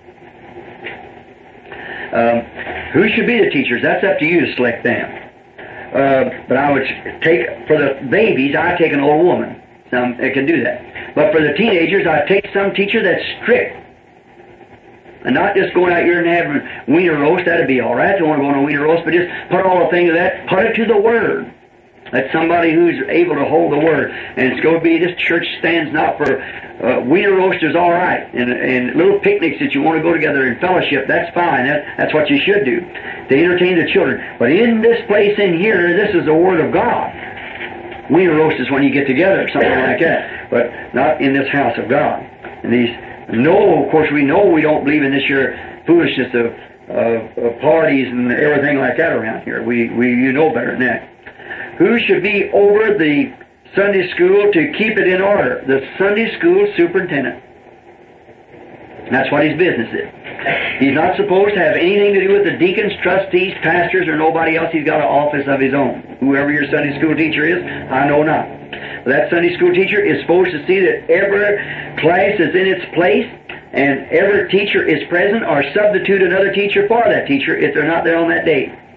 Who should be the teachers? That's up to you to select them. But I would take, for the babies, I'd take an old woman. Some that can do that. But for the teenagers, I'd take some teacher that's strict. And not just going out here and having wiener roast, that'd be all right. Don't want to go on a wiener roast, but just put all the things of that, put it to the Word. That's somebody who's able to hold the Word. And it's going to be, this church stands not for wiener roast is all right. And little picnics that you want to go together in fellowship, that's fine. That's what you should do, to entertain the children. But in this place in here, this is the Word of God. Wiener roast is when you get together, something like that. But not in this house of God. And these... No, of course we know we don't believe in this here foolishness of parties and everything like that around here. You know better than that. Who should be over the Sunday school to keep it in order? The Sunday school superintendent. That's what his business is. He's not supposed to have anything to do with the deacons, trustees, pastors, or nobody else. He's got an office of his own. Whoever your Sunday school teacher is, I know not. That Sunday school teacher is supposed to see that every class is in its place and every teacher is present or substitute another teacher for that teacher if they're not there on that day.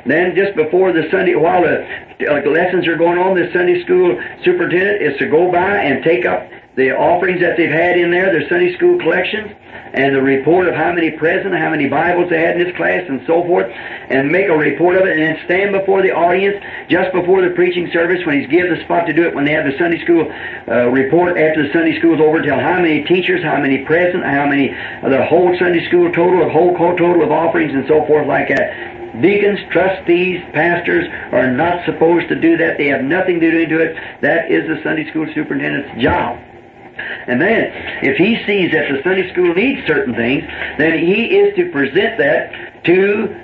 Then just before the Sunday, while the lessons are going on, the Sunday school superintendent is to go by and take up the offerings that they've had in there, their Sunday school collections, and the report of how many present, how many Bibles they had in this class, and so forth, and make a report of it, and then stand before the audience just before the preaching service when he's given the spot to do it, when they have the Sunday school report after the Sunday school is over, tell how many teachers, how many present, how many, the whole Sunday school total, the whole total of offerings, and so forth like that. Deacons, trustees, pastors are not supposed to do that. They have nothing to do to it. That is the Sunday school superintendent's job. And then, if he sees that the Sunday school needs certain things, then he is to present that to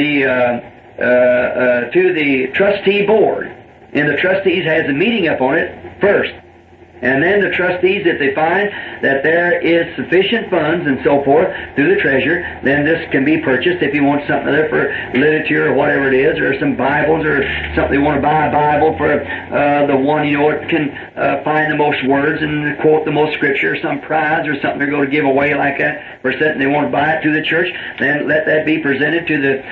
the trustee board. And the trustees has a meeting up on it first. And then the trustees, if they find that there is sufficient funds and so forth through the treasurer, then this can be purchased if you want something there for literature or whatever it is, or some Bibles or something you want to buy a Bible for the one, it can find the most words and quote the most scripture, or some prize or something they're going to give away like that for something they want to buy it to the church. Then let that be presented to the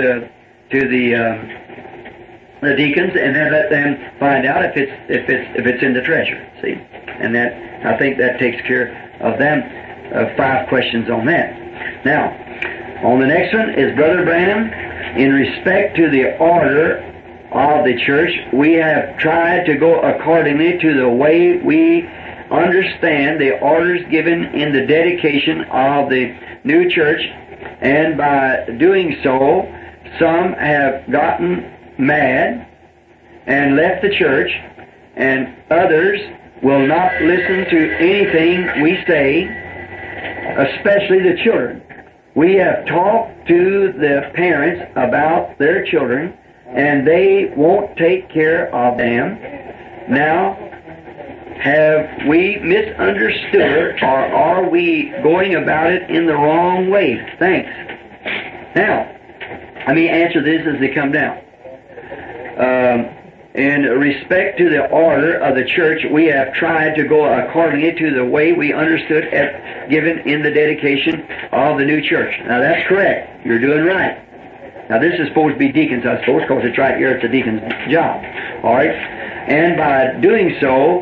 deacons, and then let them find out if it's in the treasure. See, and that, I think that takes care of them. 5 questions on that. Now, on the next one is Brother Branham. In respect to the order of the church, we have tried to go accordingly to the way we understand the orders given in the dedication of the new church, and by doing so, some have gotten mad and left the church, and others will not listen to anything we say, especially the children. We have talked to the parents about their children, and they won't take care of them. Now, have we misunderstood, or are we going about it in the wrong way? Thanks. Now, let me answer this as they come down. In respect to the order of the church, we have tried to go accordingly to the way we understood given in the dedication of the new church. Now that's correct. You're doing right. Now this is supposed to be deacons, I suppose, because it's right here, it's a deacon's job. Alright? And by doing so,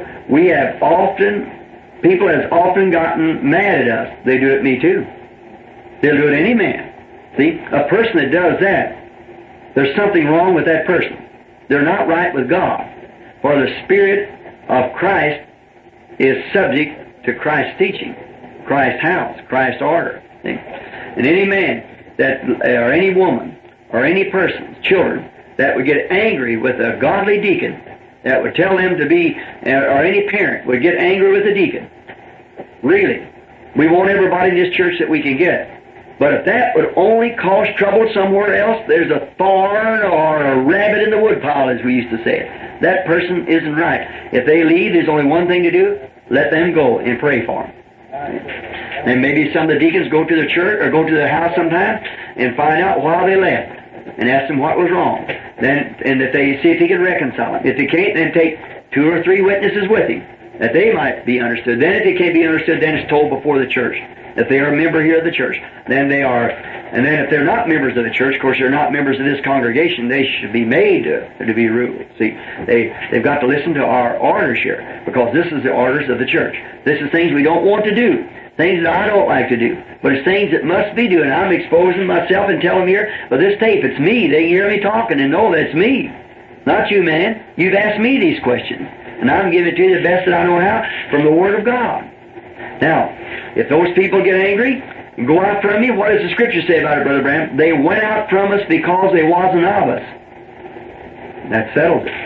people have often gotten mad at us. They do it to me too. They'll do it to any man. See? A person that does that, there's something wrong with that person. They're not right with God. For the Spirit of Christ is subject to Christ's teaching, Christ's house, Christ's order. See? And any man or any woman, or any person, children, that would get angry with a godly deacon, that would tell them to be, or any parent would get angry with a deacon. Really. We want everybody in this church that we can get. But if that would only cause trouble somewhere else, there's a thorn or a rabbit in the woodpile, as we used to say it. That person isn't right. If they leave, there's only one thing to do. Let them go and pray for them. And maybe some of the deacons go to the church or go to the house sometime and find out why they left and ask them what was wrong. And if they see if he can reconcile them. If they can't, then take 2 or 3 witnesses with him that they might be understood. Then if they can't be understood, then it's told before the church. If they are a member here of the church, then they are. And then if they're not members of the church, of course they're not members of this congregation, they should be made to be ruled. See, they've got to listen to our orders here, because this is the orders of the church. This is things we don't want to do, things that I don't like to do, but it's things that must be doing. I'm exposing myself and telling them here, but this tape, it's me. They can hear me talking and know that's me. Not you, man. You've asked me these questions, and I'm giving it to you the best that I know how from the Word of God. Now, if those people get angry and go out from me, what does the Scripture say about it, Brother Branham? They went out from us because they wasn't of us. That settles it.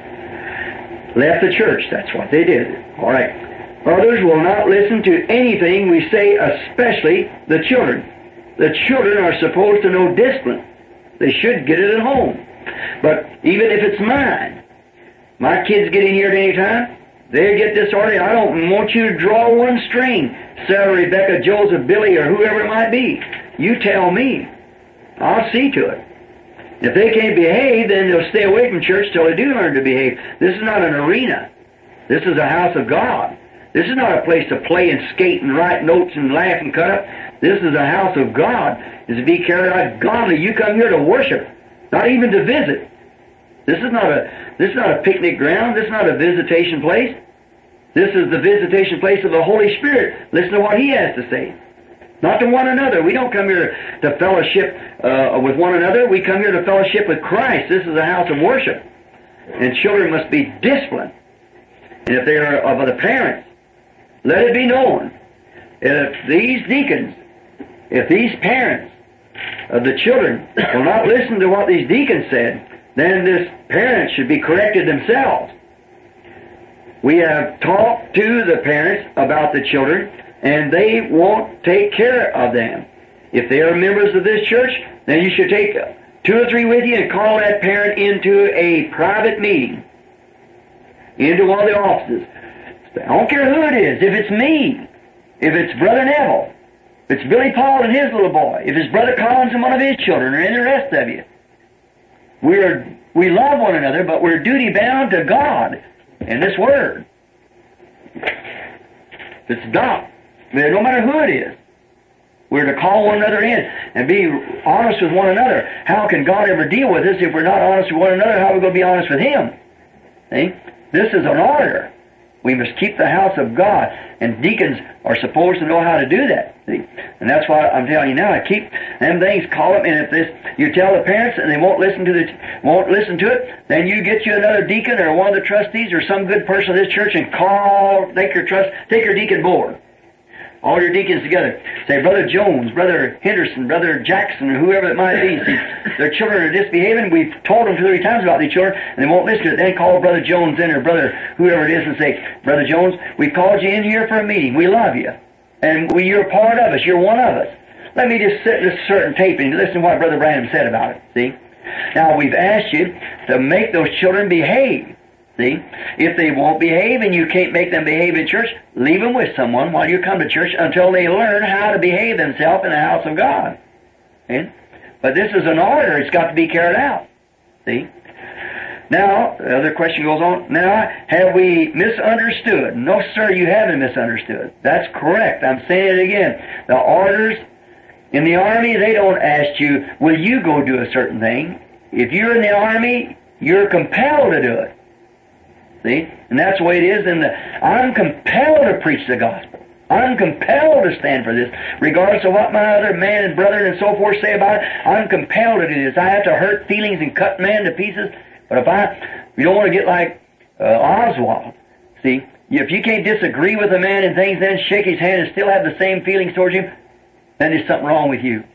Left the church. That's what they did. All right. Others will not listen to anything we say, especially the children. The children are supposed to know discipline. They should get it at home. But even if it's mine, my kids get in here at any time, they get this order. I don't want you to draw one string. Sarah, Rebecca, Joseph, Billy, or whoever it might be. You tell me. I'll see to it. If they can't behave, then they'll stay away from church till they do learn to behave. This is not an arena. This is a house of God. This is not a place to play and skate and write notes and laugh and cut up. This is a house of God. It's to be carried out godly. You come here to worship, not even to visit. This is not a picnic ground. This is not a visitation place. This is the visitation place of the Holy Spirit. Listen to what He has to say. Not to one another. We don't come here to fellowship with one another. We come here to fellowship with Christ. This is a house of worship. And children must be disciplined. And if they are of the parents, let it be known. If these deacons, if these parents of the children will not listen to what these deacons said, then this parent should be corrected themselves. We have talked to the parents about the children, and they won't take care of them. If they are members of this church, then you should take 2 or 3 with you and call that parent into a private meeting, into one of the offices. I don't care who it is. If it's me, if it's Brother Neville, if it's Billy Paul and his little boy, if it's Brother Collins and one of his children, or any of the rest of you, we love one another, but we're duty bound to God and this Word. It's not. No matter who it is, we're to call one another in and be honest with one another. How can God ever deal with us if we're not honest with one another? How are we going to be honest with Him? See? This is an order. We must keep the house of God, and deacons are supposed to know how to do that. See? And that's why I'm telling you now. Keep them things, call them, and if you tell the parents and they won't listen to it, then you get you another deacon or one of the trustees or some good person of this church and take your deacon board. All your deacons together. Say, Brother Jones, Brother Henderson, Brother Jackson, or whoever it might be. See, their children are misbehaving. We've told them 2 or 3 times about these children, and they won't listen to it. Then call Brother Jones in, or Brother whoever it is, and say, Brother Jones, we called you in here for a meeting. We love you. And you're a part of us. You're one of us. Let me just set this certain tape and listen to what Brother Branham said about it. See? Now, we've asked you to make those children behave. See? If they won't behave and you can't make them behave in church, leave them with someone while you come to church until they learn how to behave themselves in the house of God. See? But this is an order. It's got to be carried out. See? Now, the other question goes on. Now, have we misunderstood? No, sir, you haven't misunderstood. That's correct. I'm saying it again. The orders in the Army, they don't ask you, will you go do a certain thing? If you're in the Army, you're compelled to do it. See? And that's the way it is. I'm compelled to preach the gospel. I'm compelled to stand for this. Regardless of what my other man and brother and so forth say about it, I'm compelled to do this. I have to hurt feelings and cut man to pieces. But you don't want to get like Oswald. See? If you can't disagree with a man and things, then shake his hand and still have the same feelings towards him, then there's something wrong with you.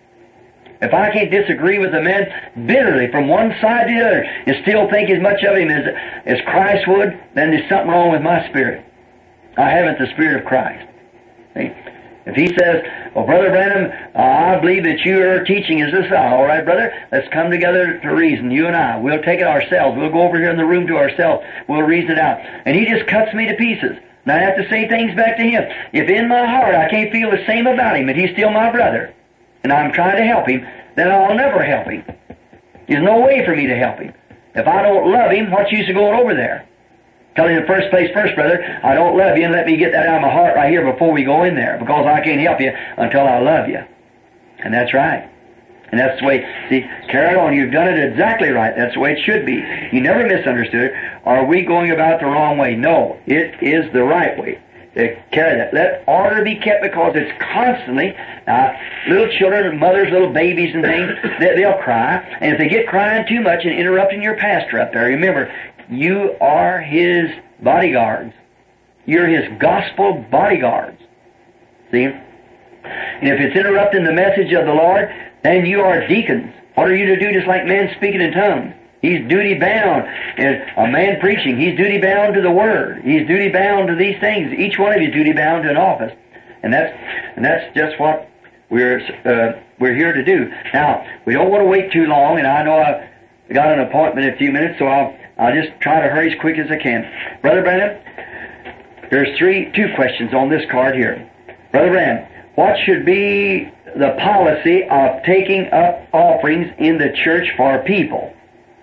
If I can't disagree with a man bitterly from one side to the other and still think as much of him as Christ would, then there's something wrong with my spirit. I haven't the Spirit of Christ. See? If he says, well, Brother Branham, I believe that your teaching is this. All right, brother, let's come together to reason, you and I. We'll take it ourselves. We'll go over here in the room to ourselves. We'll reason it out. And he just cuts me to pieces. And I have to say things back to him. If in my heart I can't feel the same about him, and he's still my brother, and I'm trying to help him, then I'll never help him. There's no way for me to help him. If I don't love him, what's the use of going over there? Tell him in the first place, brother, I don't love you, and let me get that out of my heart right here before we go in there, because I can't help you until I love you. And that's right. And that's the way, see, carry on, you've done it exactly right. That's the way it should be. You never misunderstood it. Are we going about the wrong way? No, it is the right way. Carry that. Let order be kept, because it's constantly, little children, mothers, little babies and things, they'll cry. And if they get crying too much and interrupting your pastor up there, remember, you are his bodyguards. You're his gospel bodyguards. See? And if it's interrupting the message of the Lord, then you are deacons. What are you to do? Just like men speaking in tongues. He's duty bound. And a man preaching, he's duty bound to the Word. He's duty bound to these things. Each one of you is duty bound to an office. And that's just what we're here to do. Now, we don't want to wait too long, and I know I've got an appointment in a few minutes, so I'll just try to hurry as quick as I can. Brother Branham, there's two questions on this card here. Brother Branham, what should be the policy of taking up offerings in the church for people?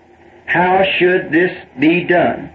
How should this be done?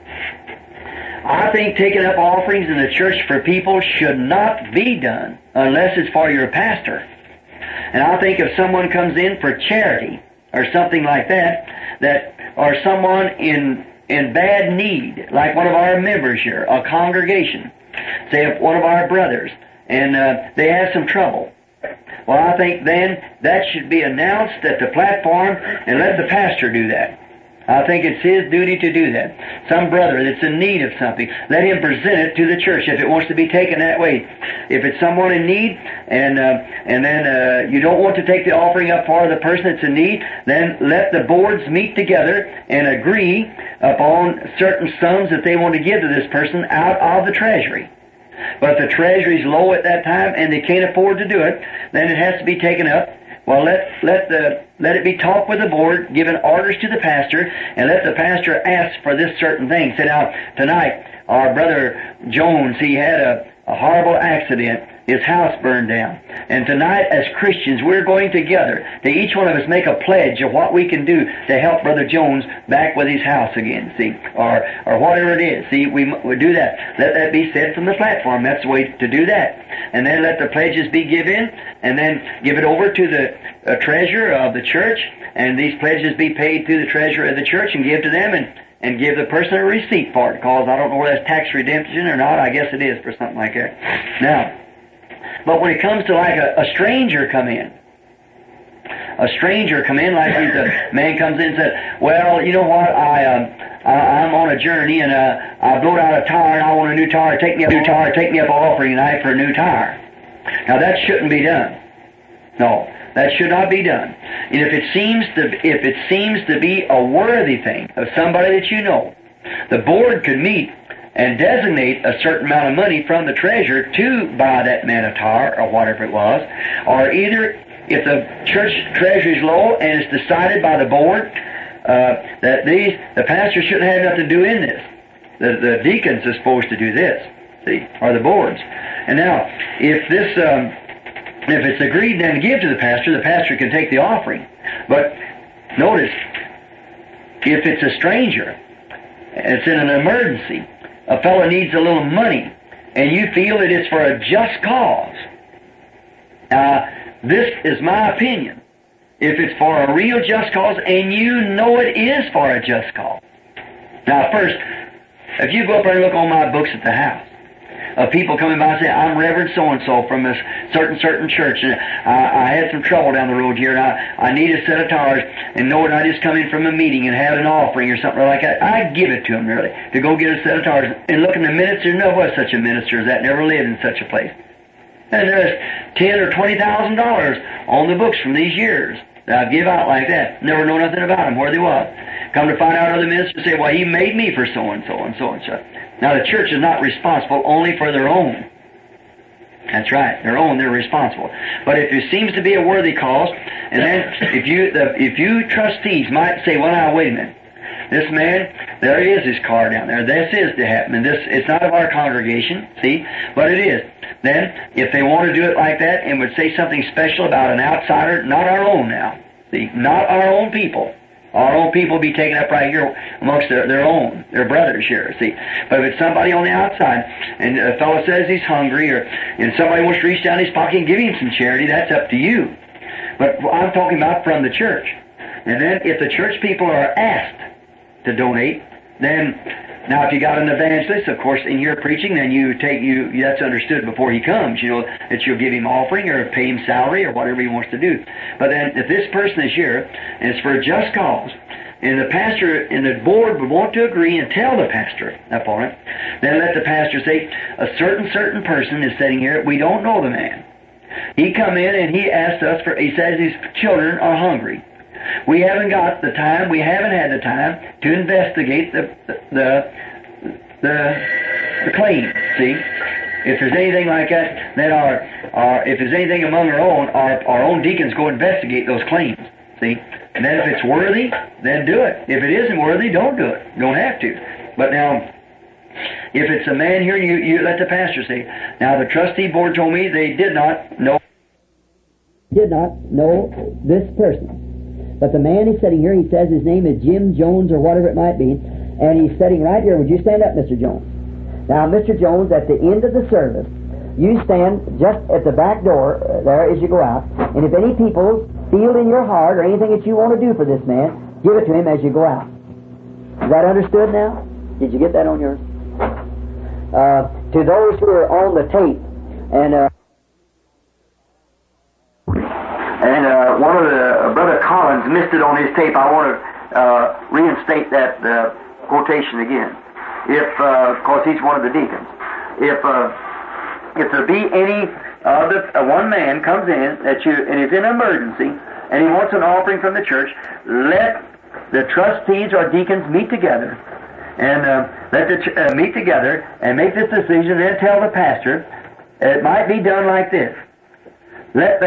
I think taking up offerings in the church for people should not be done unless it's for your pastor. And I think if someone comes in for charity, or something like that, or someone in bad need, like one of our members here, a congregation, say one of our brothers, and they have some trouble. Well, I think then that should be announced at the platform, and let the pastor do that. I think it's his duty to do that. Some brother that's in need of something, let him present it to the church if it wants to be taken that way. If it's someone in need, and then you don't want to take the offering up for the person that's in need, then let the boards meet together and agree upon certain sums that they want to give to this person out of the treasury. But if the treasury's low at that time and they can't afford to do it, then it has to be taken up. Well, let it be talked with the board, giving orders to the pastor, and let the pastor ask for this certain thing. Say, now, tonight, our brother Jones, he had a horrible accident. His house burned down. And tonight, as Christians, we're going together to each one of us make a pledge of what we can do to help Brother Jones back with his house again, see, or whatever it is. See, we do that. Let that be said from the platform. That's the way to do that. And then let the pledges be given, and then give it over to the treasurer of the church, and these pledges be paid to the treasurer of the church and give to them, and give the person a receipt for it, because I don't know whether that's tax redemption or not. I guess it is for something like that. Now, but when it comes to like a stranger come in, like a man comes in and says, well, you know what, I'm on a journey and I blew out a tire and I want a new tire. Take me up an offering tonight for a new tire. Now that shouldn't be done. No, that should not be done. And if it seems to be a worthy thing of somebody that you know, the board could meet and designate a certain amount of money from the treasurer to buy that man a tire or whatever it was, or either if the church treasury is low and it's decided by the board that the pastor shouldn't have nothing to do in this. The deacons are supposed to do this, see, or the boards. And now, if it's agreed then to give to the pastor can take the offering. But notice, if it's a stranger, it's in an emergency, a fellow needs a little money, and you feel it is for a just cause. This is my opinion. If it's for a real just cause, and you know it is for a just cause. Now, first, if you go up there and look on my books at the house, of people coming by and saying, I'm Reverend so-and-so from this certain church, and I had some trouble down the road here, and I need a set of tires, and knowing I just come in from a meeting and had an offering or something like that, I give it to them, really, to go get a set of tires. And looking the minister, no, was such a minister as that, never lived in such a place. And there's $10,000 or $20,000 on the books from these years that I give out like that. Never know nothing about them, where they was. Come to find out other ministers say, well, he made me for so-and-so and so-and-so. Now, the church is not responsible only for their own. That's right, their own, they're responsible. But if it seems to be a worthy cause, and then if you trustees might say, well, now, wait a minute. This man, there is his car down there. This is to happen. And it's not of our congregation, see, but it is. Then, if they want to do it like that and would say something special about an outsider, not our own now, see, not our own people. Our own people be taken up right here amongst their own, their brothers here, see. But if it's somebody on the outside, and a fellow says he's hungry, and somebody wants to reach down his pocket and give him some charity, that's up to you. But I'm talking about from the church. And then if the church people are asked to donate, then, now if you got an evangelist, of course, in your preaching, then that's understood before he comes, that you'll give him offering or pay him salary or whatever he wants to do. But then if this person is here, and it's for a just cause, and the pastor and the board would want to agree and tell the pastor upon it, then let the pastor say, a certain person is sitting here, we don't know the man. He come in and he asked us he says his children are hungry. We haven't got the time, we haven't had the time to investigate the claim, see? If there's anything like that, then if there's anything among our own deacons go investigate those claims, see? And then if it's worthy, then do it. If it isn't worthy, don't do it. You don't have to. But now, if it's a man here, you let the pastor say. Now, the trustee board told me they did not know this person. But the man is sitting here, he says his name is Jim Jones or whatever it might be, and he's sitting right here. Would you stand up, Mr. Jones? Now, Mr. Jones, at the end of the service, you stand just at the back door there as you go out, and if any people feel in your heart or anything that you want to do for this man, give it to him as you go out. Is that understood now? Did you get that on yours? To those who are on the tape, and one of the Brother Collins missed it on his tape. I want to reinstate that quotation again. If, of course, he's one of the deacons. If there be any one man comes in and is in an emergency and he wants an offering from the church, let the trustees or deacons meet together and meet together and make this decision, and then tell the pastor. It might be done like this. Let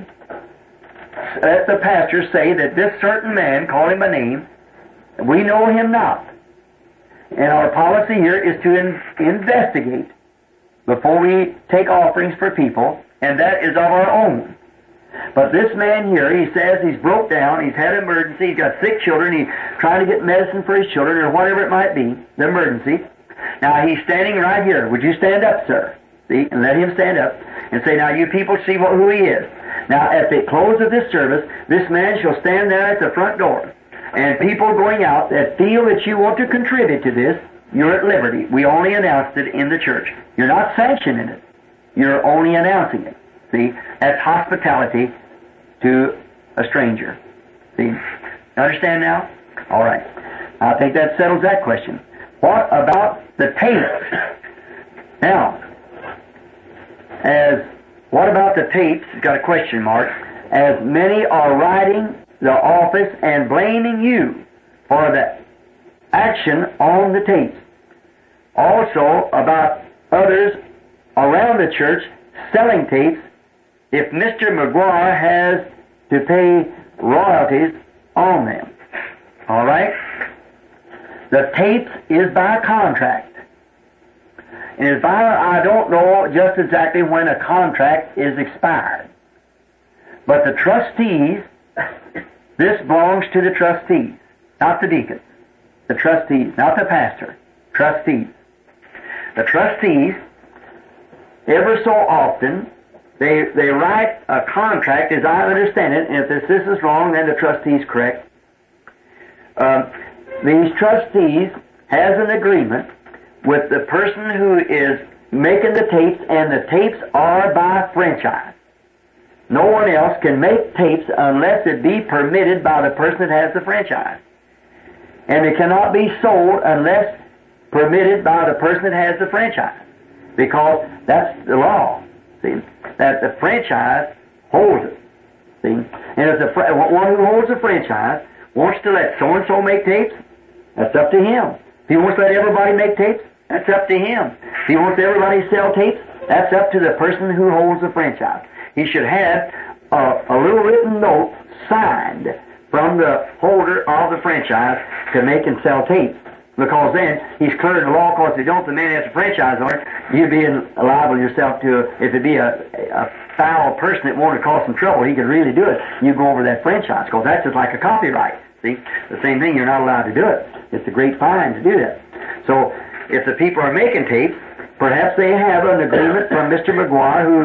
the pastor say that this certain man, call him by name, we know him not. And our policy here is to investigate before we take offerings for people, and that is of our own. But this man here, he says he's broke down, he's had an emergency, he's got sick children, he's trying to get medicine for his children, or whatever it might be, the emergency. Now he's standing right here. Would you stand up, sir? See, and let him stand up and say, now you people see who he is. Now at the close of this service, this man shall stand there at the front door. And people going out that feel that you want to contribute to this, you're at liberty. We only announced it in the church. You're not sanctioning it. You're only announcing it. See, that's hospitality to a stranger. See, understand now? All right. I think that settles that question. What about the tapes? Now, what about the tapes? It's got a question mark. As many are writing the office and blaming you for the action on the tapes. Also about others around the church selling tapes, if Mr. McGuire has to pay royalties on them. All right? The tapes is by contract. And I don't know just exactly when a contract is expired. But the trustees, this belongs to the trustees, not the deacons. The trustees, not the pastor. Trustees. The trustees, ever so often, they write a contract, as I understand it, and if this is wrong, then the trustees correct. These trustees has an agreement with the person who is making the tapes, and the tapes are by franchise. No one else can make tapes unless it be permitted by the person that has the franchise. And it cannot be sold unless permitted by the person that has the franchise. Because that's the law. See? That the franchise holds it. See? And if one who holds the franchise wants to let so-and-so make tapes, that's up to him. If he wants to let everybody make tapes, that's up to him. If he wants everybody to sell tapes, that's up to the person who holds the franchise. He should have a little written note signed from the holder of the franchise to make and sell tapes. Because then he's clearing the law, because if you don't, the man has a franchise on it, you'd be liable yourself to, if it be a foul person that wanted to cause some trouble, he could really do it. You go over that franchise, because that's just like a copyright. See? The same thing, you're not allowed to do it. It's a great fine to do that. So, if the people are making tapes, perhaps they have an agreement from Mr. McGuire who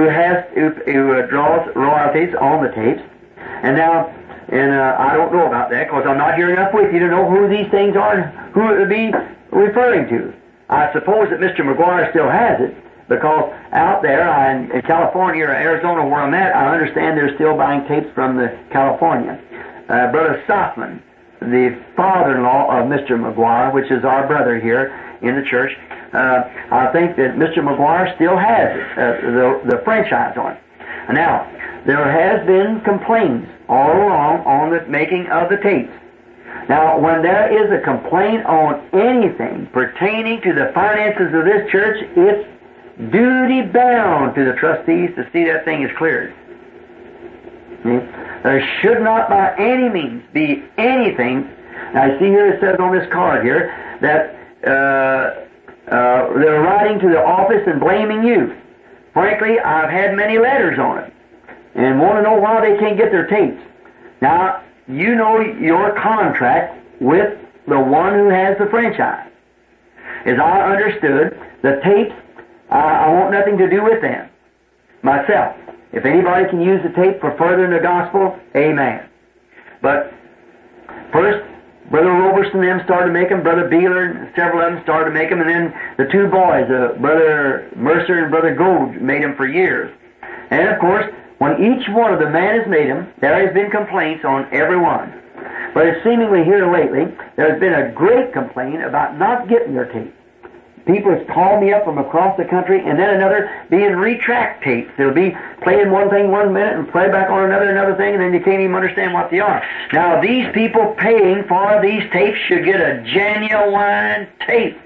draws royalties on the tapes. And now, I don't know about that because I'm not here enough with you to know who these things are and who it would be referring to. I suppose that Mr. McGuire still has it because out there in California or Arizona where I'm at, I understand they're still buying tapes from California. Brother Stockman, the father-in-law of Mr. McGuire, which is our brother here in the church, I think that Mr. McGuire still has the franchise on it. Now, there has been complaints all along on the making of the tapes. Now, when there is a complaint on anything pertaining to the finances of this church, it's duty bound to the trustees to see that thing is cleared. See? There should not by any means be anything. Now, I see here it says on this card here that they're writing to the office and blaming you. Frankly, I've had many letters on it and want to know why they can't get their tapes. Now, you know your contract with the one who has the franchise. As I understood, the tapes, I want nothing to do with them myself. If anybody can use the tape for furthering the gospel, amen. But first, Brother Roberson and them started to make them, Brother Beeler and several of them started to make them, and then the two boys, Brother Mercer and Brother Gold, made them for years. And of course, when each one of the man has made them, there has been complaints on every one. But it's seemingly here lately, there has been a great complaint about not getting their tape. People have called me up from across the country, and then another being retract tapes. They'll be playing one thing 1 minute and play back on another thing, and then you can't even understand what they are. Now, these people paying for these tapes should get a genuine tape.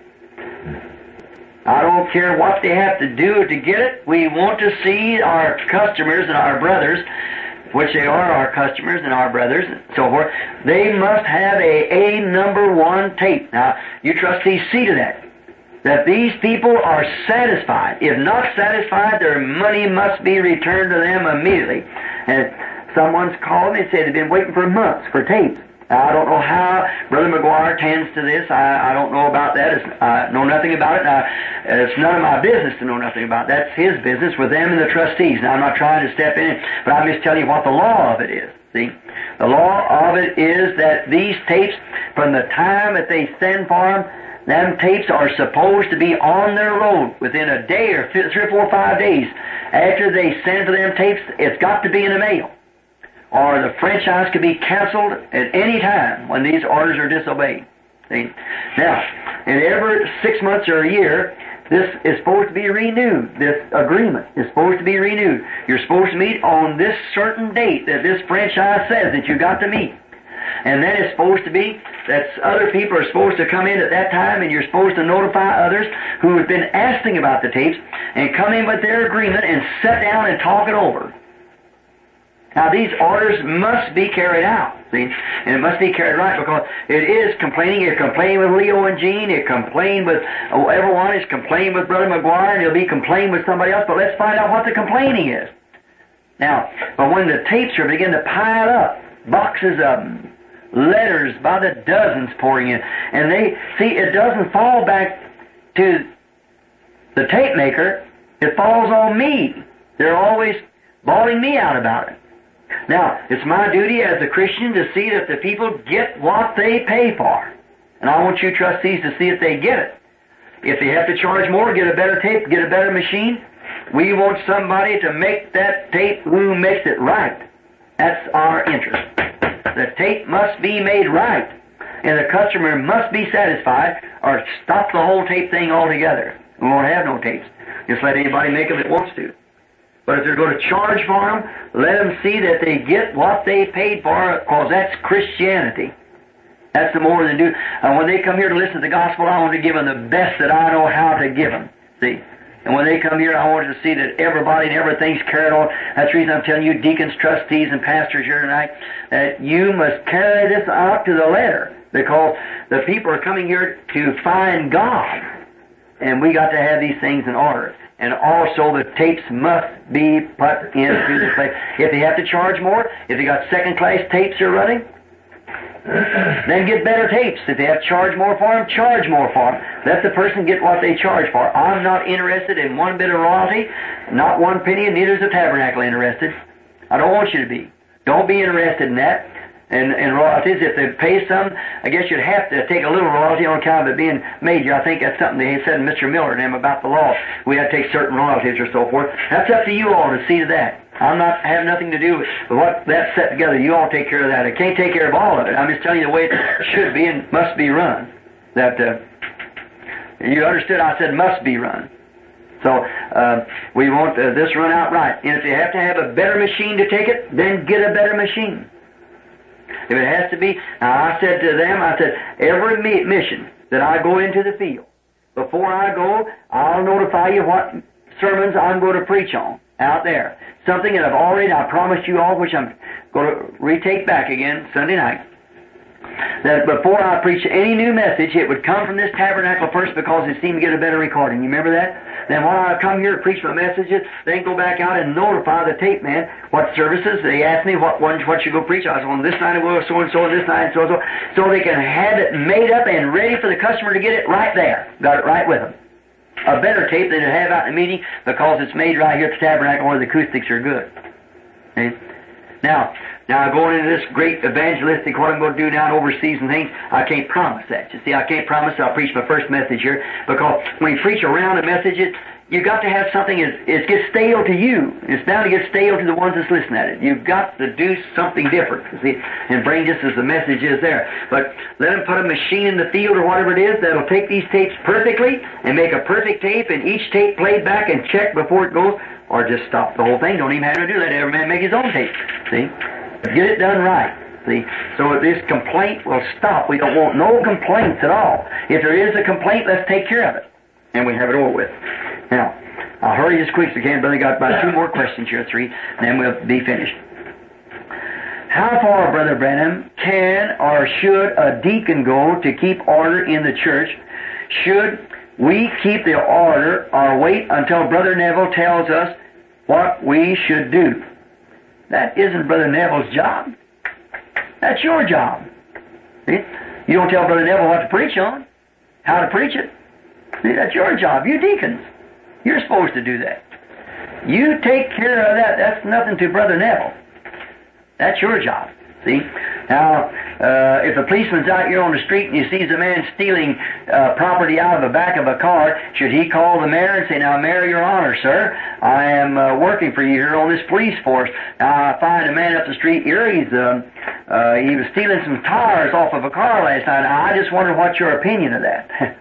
I don't care what they have to do to get it. We want to see our customers and our brothers, which they are our customers and our brothers, and so forth. They must have a number one tape. Now, you trustees see to that these people are satisfied. If not satisfied, their money must be returned to them immediately. And someone's called me and said they've been waiting for months for tapes. Now, I don't know how Brother McGuire tends to this. I don't know about that. I know nothing about it. It's none of my business to know nothing about it. That's his business with them and the trustees. Now, I'm not trying to step in it, but I'm just telling you what the law of it is. See? The law of it is that these tapes, from the time that they send for them tapes are supposed to be on their road within a day or 3 or 4 or 5 days. After they send for them tapes, it's got to be in the mail. Or the franchise could be canceled at any time when these orders are disobeyed. See? Now, in every 6 months or a year, this is supposed to be renewed. This agreement is supposed to be renewed. You're supposed to meet on this certain date that this franchise says that you got to meet. And then it's supposed to be that other people are supposed to come in at that time, and you're supposed to notify others who have been asking about the tapes and come in with their agreement and sit down and talk it over. Now, these orders must be carried out, see? And it must be carried right, because it is complaining. It complained with Leo and Jean. It complained with everyone. It's complained with Brother McGuire, and it'll be complained with somebody else. But let's find out what the complaining is. Now, but when the tapes are beginning to pile up, boxes of them, letters by the dozens pouring in, and they see it doesn't fall back to the tape maker. It falls on me. They're always bawling me out about it. Now, it's my duty as a Christian to see that the people get what they pay for. And I want you trustees to see if they get it. If they have to charge more, get a better tape, get a better machine. We want somebody to make that tape who makes it right. That's our interest. The tape must be made right. And the customer must be satisfied, or stop the whole tape thing altogether. We won't have no tapes. Just let anybody make them that wants to. But if they're going to charge for them, let them see that they get what they paid for, because that's Christianity. That's the more than do. And when they come here to listen to the gospel, I want to give them the best that I know how to give them. See? And when they come here, I want to see that everybody and everything's carried on. That's the reason I'm telling you, deacons, trustees, and pastors here tonight, that you must carry this out to the letter, because the people are coming here to find God. And we got to have these things in order. And also the tapes must be put into the place. If they have to charge more, if they got second-class tapes they're running, then get better tapes. If they have to charge more for them, charge more for them. Let the person get what they charge for. I'm not interested in one bit of royalty, not one penny, and neither is the tabernacle interested. I don't want you to be. Don't be interested in that. And royalties, if they pay some, I guess you'd have to take a little royalty on account of it being major. I think that's something they said to Mr. Miller and them about the law. We had to take certain royalties or so forth. That's up to you all to see to that. I'm not having nothing to do with what that's set together. You all take care of that. I can't take care of all of it. I'm just telling you the way it should be and must be run. That you understood? I said must be run. So we want this run out right. And if you have to have a better machine to take it, then get a better machine. If it has to be, now I said to them, I said, every mission that I go into the field, before I go, I'll notify you what sermons I'm going to preach on out there. Something that I promised you all, which I'm going to retake back again Sunday night. That before I preach any new message, it would come from this tabernacle first, because it seemed to get a better recording. You remember that? Then when I come here to preach my messages, then go back out and notify the tape man what services. They ask me what you go preach. I was on this night it was so-and-so, and this night and so-and-so. So they can have it made up and ready for the customer to get it right there. Got it right with them. a better tape than to have out in the meeting because it's made right here at the tabernacle where the acoustics are good. See? Now going into this great evangelistic, what I'm going to do down overseas and things, I can't promise that. You see, I can't promise I'll preach my first message here, because when you preach around the messages, you've got to have something it gets stale to you. It's bound to get stale to the ones that's listening at it. You've got to do something different, you see, and bring just as the message is there. But let them put a machine in the field or whatever it is that'll take these tapes perfectly and make a perfect tape, and each tape played back and checked before it goes, or just stop the whole thing. Don't even have to do that. Every man make his own tape, see. Get it done right, see. So this complaint will stop. We don't want no complaints at all. If there is a complaint, let's take care of it, and we have it over with. Now, I'll hurry as quick as I can, brother. Got about 2 more questions here, 3, and then we'll be finished. How far, Brother Branham, can or should a deacon go to keep order in the church? Should we keep the order or wait until Brother Neville tells us what we should do? That isn't Brother Neville's job. That's your job. See? You don't tell Brother Neville what to preach on, how to preach it. See, that's your job. You deacons. You're supposed to do that. You take care of that. That's nothing to Brother Neville. That's your job. See? Now, if a policeman's out here on the street and he sees a man stealing property out of the back of a car, should he call the mayor and say, "Now, Mayor, Your Honor, sir, I am working for you here on this police force. Now, I find a man up the street here. He was stealing some tires off of a car last night. Now, I just wonder what's your opinion of that."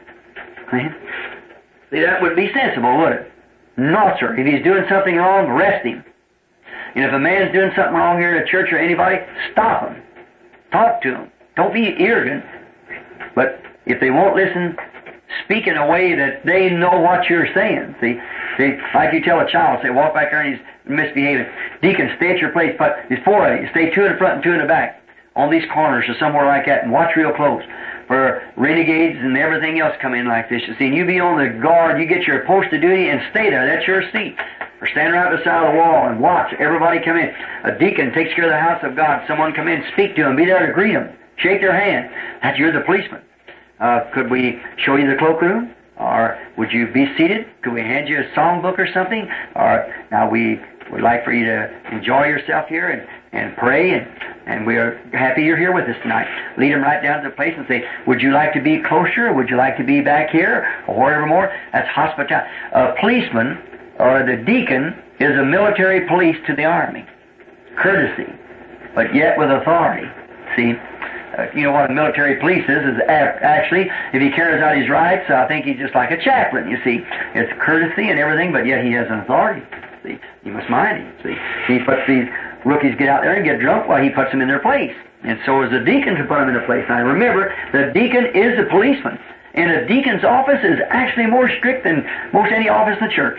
See, that would be sensible, would it? No, sir. If he's doing something wrong, arrest him. And if a man's doing something wrong here in a church or anybody, stop him. Talk to him. Don't be arrogant. But if they won't listen, speak in a way that they know what you're saying. See, like you tell a child, say, walk back there and he's misbehaving. Deacon, stay at your place. But there's 4 of you. Stay 2 in the front and 2 in the back. On these corners or somewhere like that, and watch real close. For renegades and everything else come in like this. You see, and you be on the guard, you get your post of duty and stay there. That's your seat. Or stand right beside the wall and watch everybody come in. A deacon takes care of the house of God. Someone come in, speak to them, be there to greet them, shake their hand. That you're the policeman. Could we show you the cloakroom? Or would you be seated? Could we hand you a songbook or something? Or now we would like for you to enjoy yourself here and pray, and we are happy you're here with us tonight. Lead them right down to the place and say, would you like to be closer? Or would you like to be back here? Or wherever more? That's hospitality. A policeman or the deacon is a military police to the army. Courtesy, but yet with authority. See, you know what a military police is actually, if he carries out his rights, I think he's just like a chaplain, you see. It's courtesy and everything, but yet he has an authority. See, you must mind him. See, he puts these rookies get out there and get drunk while he puts them in their place. And so is the deacon to put them in their place. Now remember, the deacon is a policeman. And a deacon's office is actually more strict than most any office in the church.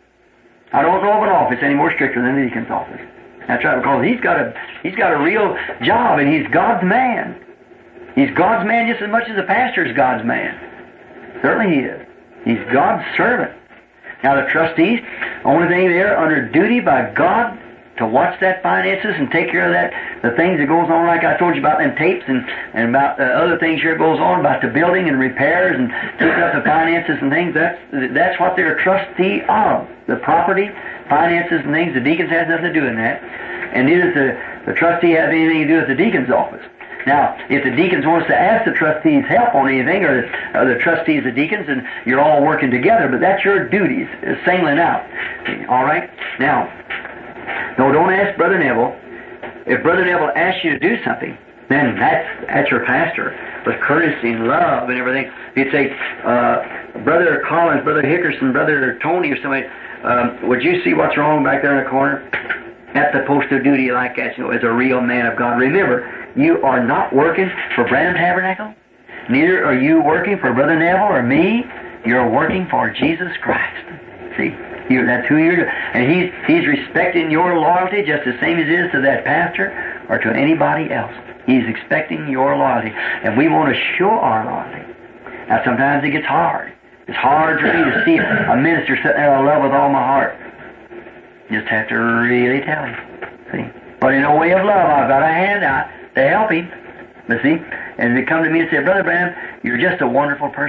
I don't know of an office any more stricter than the deacon's office. That's right, because he's got a real job, and he's God's man. He's God's man just as much as the pastor is God's man. Certainly he is. He's God's servant. Now the trustees, only thing they're under duty by God to watch that finances and take care of that, the things that goes on, like I told you about them tapes and about other things here goes on about the building and repairs and keeping up the finances and things. That's what they're a trustee of. The property, finances and things. The deacons has nothing to do in that. And neither does the trustee have anything to do with the deacon's office. Now, if the deacons wants to ask the trustees help on anything, or the trustees, the deacons, and you're all working together, but that's your duties, singling out. All right? Now, no, don't ask Brother Neville. If Brother Neville asks you to do something, then that's your pastor, with courtesy and love and everything. You'd say, Brother Collins, Brother Hickerson, Brother Tony, or somebody, would you see what's wrong back there in the corner? That's the post of duty like that, as a real man of God. Remember, you are not working for Branham Tabernacle. Neither are you working for Brother Neville or me. You're working for Jesus Christ. See? That's who you're doing. And he's respecting your loyalty just the same as it is to that pastor or to anybody else. He's expecting your loyalty. And we want to show our loyalty. Now, sometimes it gets hard. It's hard for me to see a minister sitting there I love with all my heart. Just have to really tell him. See? But in a way of love, I've got a hand out to help him. But see, and they come to me and say, Brother Branham, you're just a wonderful person.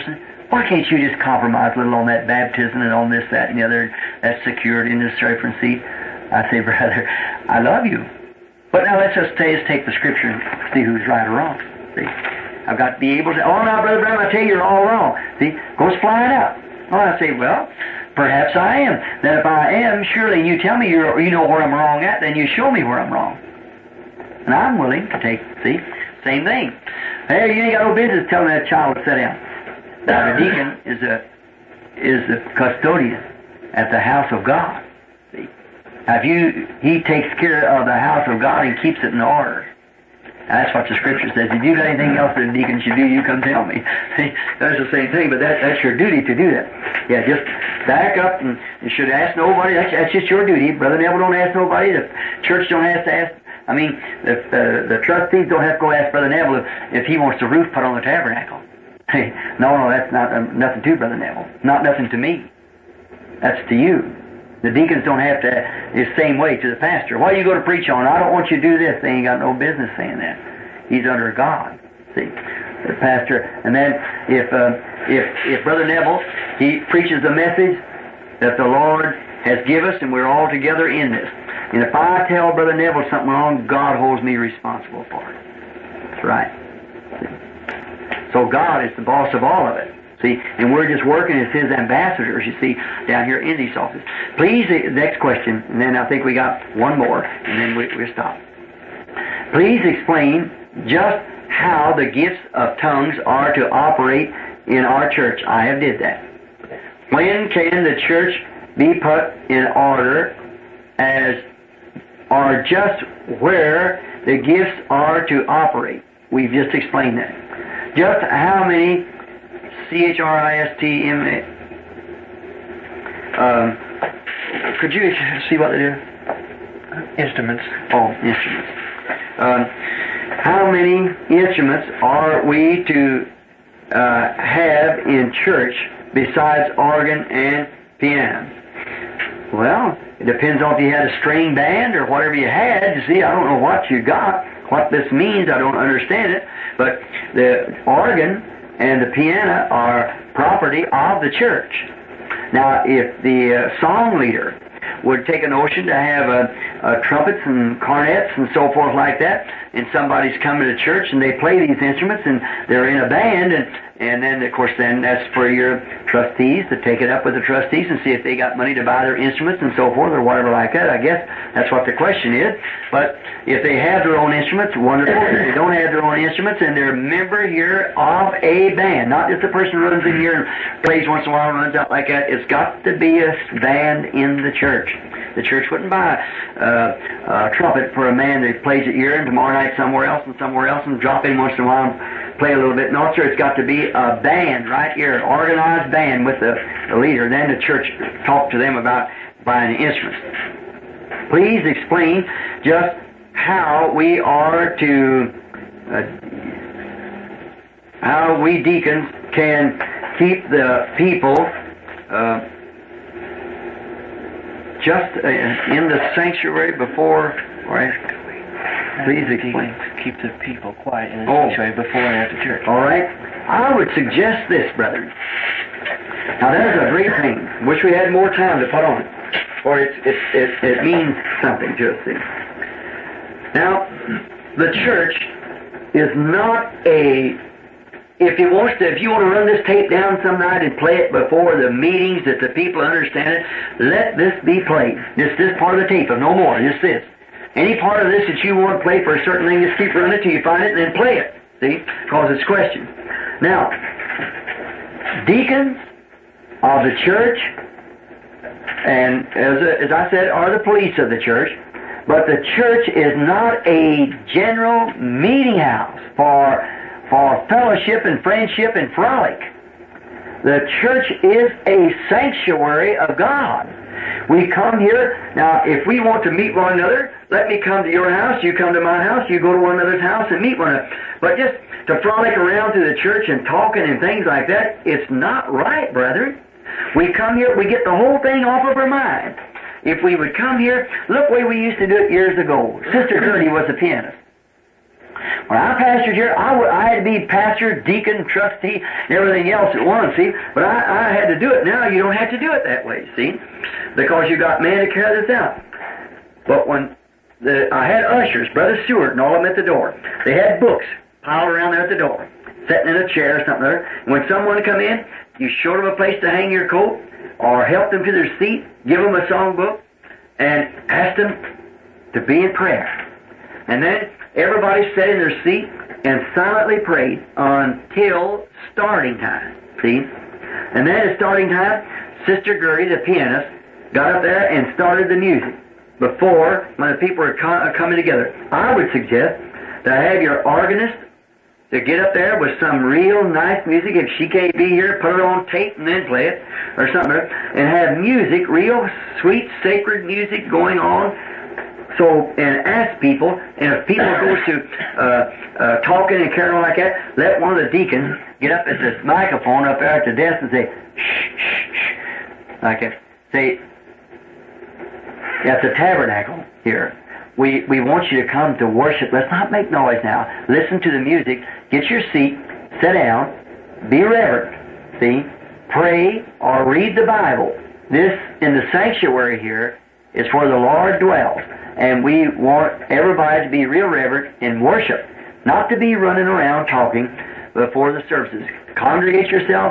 Why can't you just compromise a little on that baptism and on this, that, and the other? That's secured in this reference seat. I say, brother, I love you. But now let's just take the Scripture and see who's right or wrong. See? I've got to be able to, oh, now, Brother Branham, I tell you, you're all wrong. See? Goes flying out. Oh, I say, well, perhaps I am. Then if I am, surely you tell me you know where I'm wrong at, then you show me where I'm wrong. And I'm willing to take, see, same thing. Hey, you ain't got no business telling that child to sit down. Now, the deacon is the custodian at the house of God. See? Now, he takes care of the house of God and keeps it in order. Now, that's what the Scripture says. If you got anything else that a deacon should do, you come tell me. See, that's the same thing, but that's your duty to do that. Yeah, just back up, and you should ask nobody. That's just your duty. Brother Neville don't ask nobody. The church don't have to ask. I mean, the trustees don't have to go ask Brother Neville if he wants the roof put on the tabernacle. Hey, no, that's not nothing to Brother Neville. Not nothing to me. That's to you. The deacons don't have to, the same way to the pastor. Why you go to preach on? I don't want you to do this. They ain't got no business saying that. He's under God. See, the pastor. And then if Brother Neville, he preaches the message that the Lord has given us, and we're all together in this. And if I tell Brother Neville something wrong, God holds me responsible for it. That's right. See? So God is the boss of all of it. See, and we're just working as His ambassadors, you see, down here in these offices. Please, next question, and then I think we got one more, and then we'll stop. Please explain just how the gifts of tongues are to operate in our church. I have did that. When can the church be put in order as or just where the gifts are to operate? We've just explained that. Just how many CHRISTM. Could you see what they do? Instruments. Oh, instruments. How many instruments are we to have in church besides organ and piano? Well, it depends on if you had a string band or whatever you had. You see, I don't know what you got. What this means, I don't understand it. But the organ and the piano are property of the church. Now, if the song leader would take a notion to have trumpets and cornets and so forth like that, and somebody's coming to church and they play these instruments and they're in a band, and then, of course, then that's for your trustees to take it up with the trustees and see if they got money to buy their instruments and so forth or whatever like that. I guess that's what the question is. But if they have their own instruments, wonderful. If they don't have their own instruments and they're a member here of a band, not just a person runs in here and plays once in a while and runs out like that, it's got to be a band in the church. The church wouldn't buy a trumpet for a man that plays it here and tomorrow night somewhere else and drop in once in a while and play a little bit. No, sir, it's got to be a band right here, an organized band with the leader. Then the church talk to them about buying the instruments. Please explain just how we are to, how we deacons can keep the people just in the sanctuary before, right? Please explain. Keep the people quiet in the sanctuary before and after church. All right. I would suggest this, brethren. Now, that is a great thing. Wish we had more time to put on it. For it means something to us. See. Now, the church is not a... If you want to run this tape down some night and play it before the meetings that the people understand it, let this be played. This part of the tape, no more. Just this. Any part of this that you want to play for a certain thing, just keep running till you find it and then play it. See? Because it's question. Now, deacons of the church, and as I said, are the police of the church, but the church is not a general meeting house for fellowship and friendship and frolic. The church is a sanctuary of God. We come here, now if we want to meet one another, let me come to your house, you come to my house, you go to one another's house and meet one another. But just to frolic around to the church and talking and things like that, it's not right, brethren. We come here, we get the whole thing off of our mind. If we would come here, look the way we used to do it years ago. Sister Gertie was a pianist. When I pastored here, I had to be pastor, deacon, trustee, and everything else at once, see? But I had to do it. Now you don't have to do it that way, see? Because you got men to carry this out. But when I had ushers, Brother Stewart and all of them at the door, they had books piled around there at the door, sitting in a chair or something there. And when someone come in, you showed them a place to hang your coat, or help them to their seat, give them a songbook, and ask them to be in prayer. And then everybody sat in their seat and silently prayed until starting time. See? And then at starting time, Sister Gertie, the pianist, got up there and started the music before, when the people were coming together. I would suggest that have your organist to get up there with some real nice music. If she can't be here, put it on tape and then play it, or something, and have music, real sweet, sacred music going on. So, and ask people, and if people go to talking and carrying on like that, let one of the deacons get up at this microphone up there at the desk and say, shh, shh, shh, like that. Say, at the tabernacle here, we want you to come to worship. Let's not make noise now. Listen to the music. Get your seat. Sit down. Be reverent. See? Pray or read the Bible. This, in the sanctuary here, is where the Lord dwells. And we want everybody to be real reverent in worship. Not to be running around talking before the services. Congregate yourself,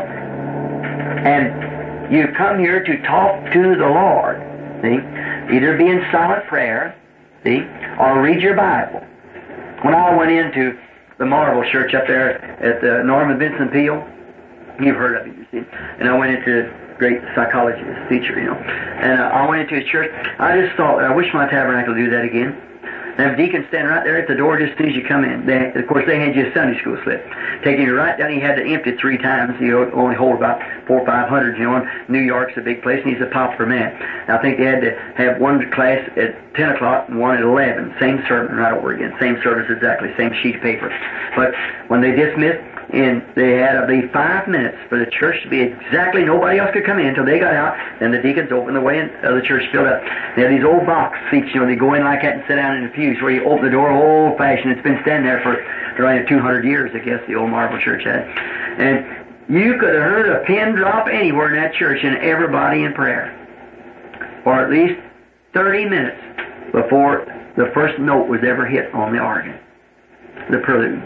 and you come here to talk to the Lord. See? Either be in silent prayer, see, or read your Bible. When I went into the Marble Church up there at the Norman Vincent Peale, you've heard of it, you see, and I went into great psychologist, teacher, you know, and I went into his church. I just thought, I wish my tabernacle would do that again. They have a deacon standing right there at the door just as soon as you come in. Of course, they had you a Sunday school slip. Taking you right down, he had to empty it 3 times. You only hold about 400 or 500, you know. New York's a big place, and he's a popular man. I think they had to have one class at 10 o'clock and one at 11. Same sermon right over again. Same service exactly, same sheet of paper. But when they dismissed, and they had, I believe, 5 minutes for the church to be exactly, nobody else could come in until they got out, and the deacons opened the way, and the church filled up. They had these old box seats, you know, they go in like that and sit down in the pews where you open the door, old-fashioned. It's been standing there for around 200 years, I guess, the old Marble Church had. And you could have heard a pin drop anywhere in that church, and everybody in prayer. For at least 30 minutes before the first note was ever hit on the organ, the prelude.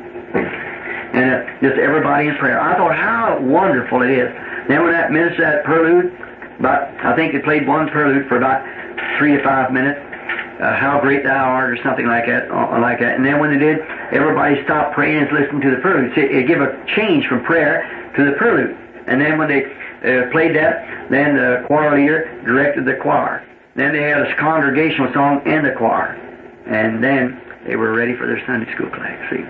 And just everybody in prayer. I thought how wonderful it is. Then when that minister, that prelude, I think they played one prelude for about 3 to 5 minutes. How great thou art, or something like that, And then when they did, everybody stopped praying and listened to the prelude. It gave a change from prayer to the prelude. And then when they played that, then the choir leader directed the choir. Then they had a congregational song and the choir. And then they were ready for their Sunday school class. See,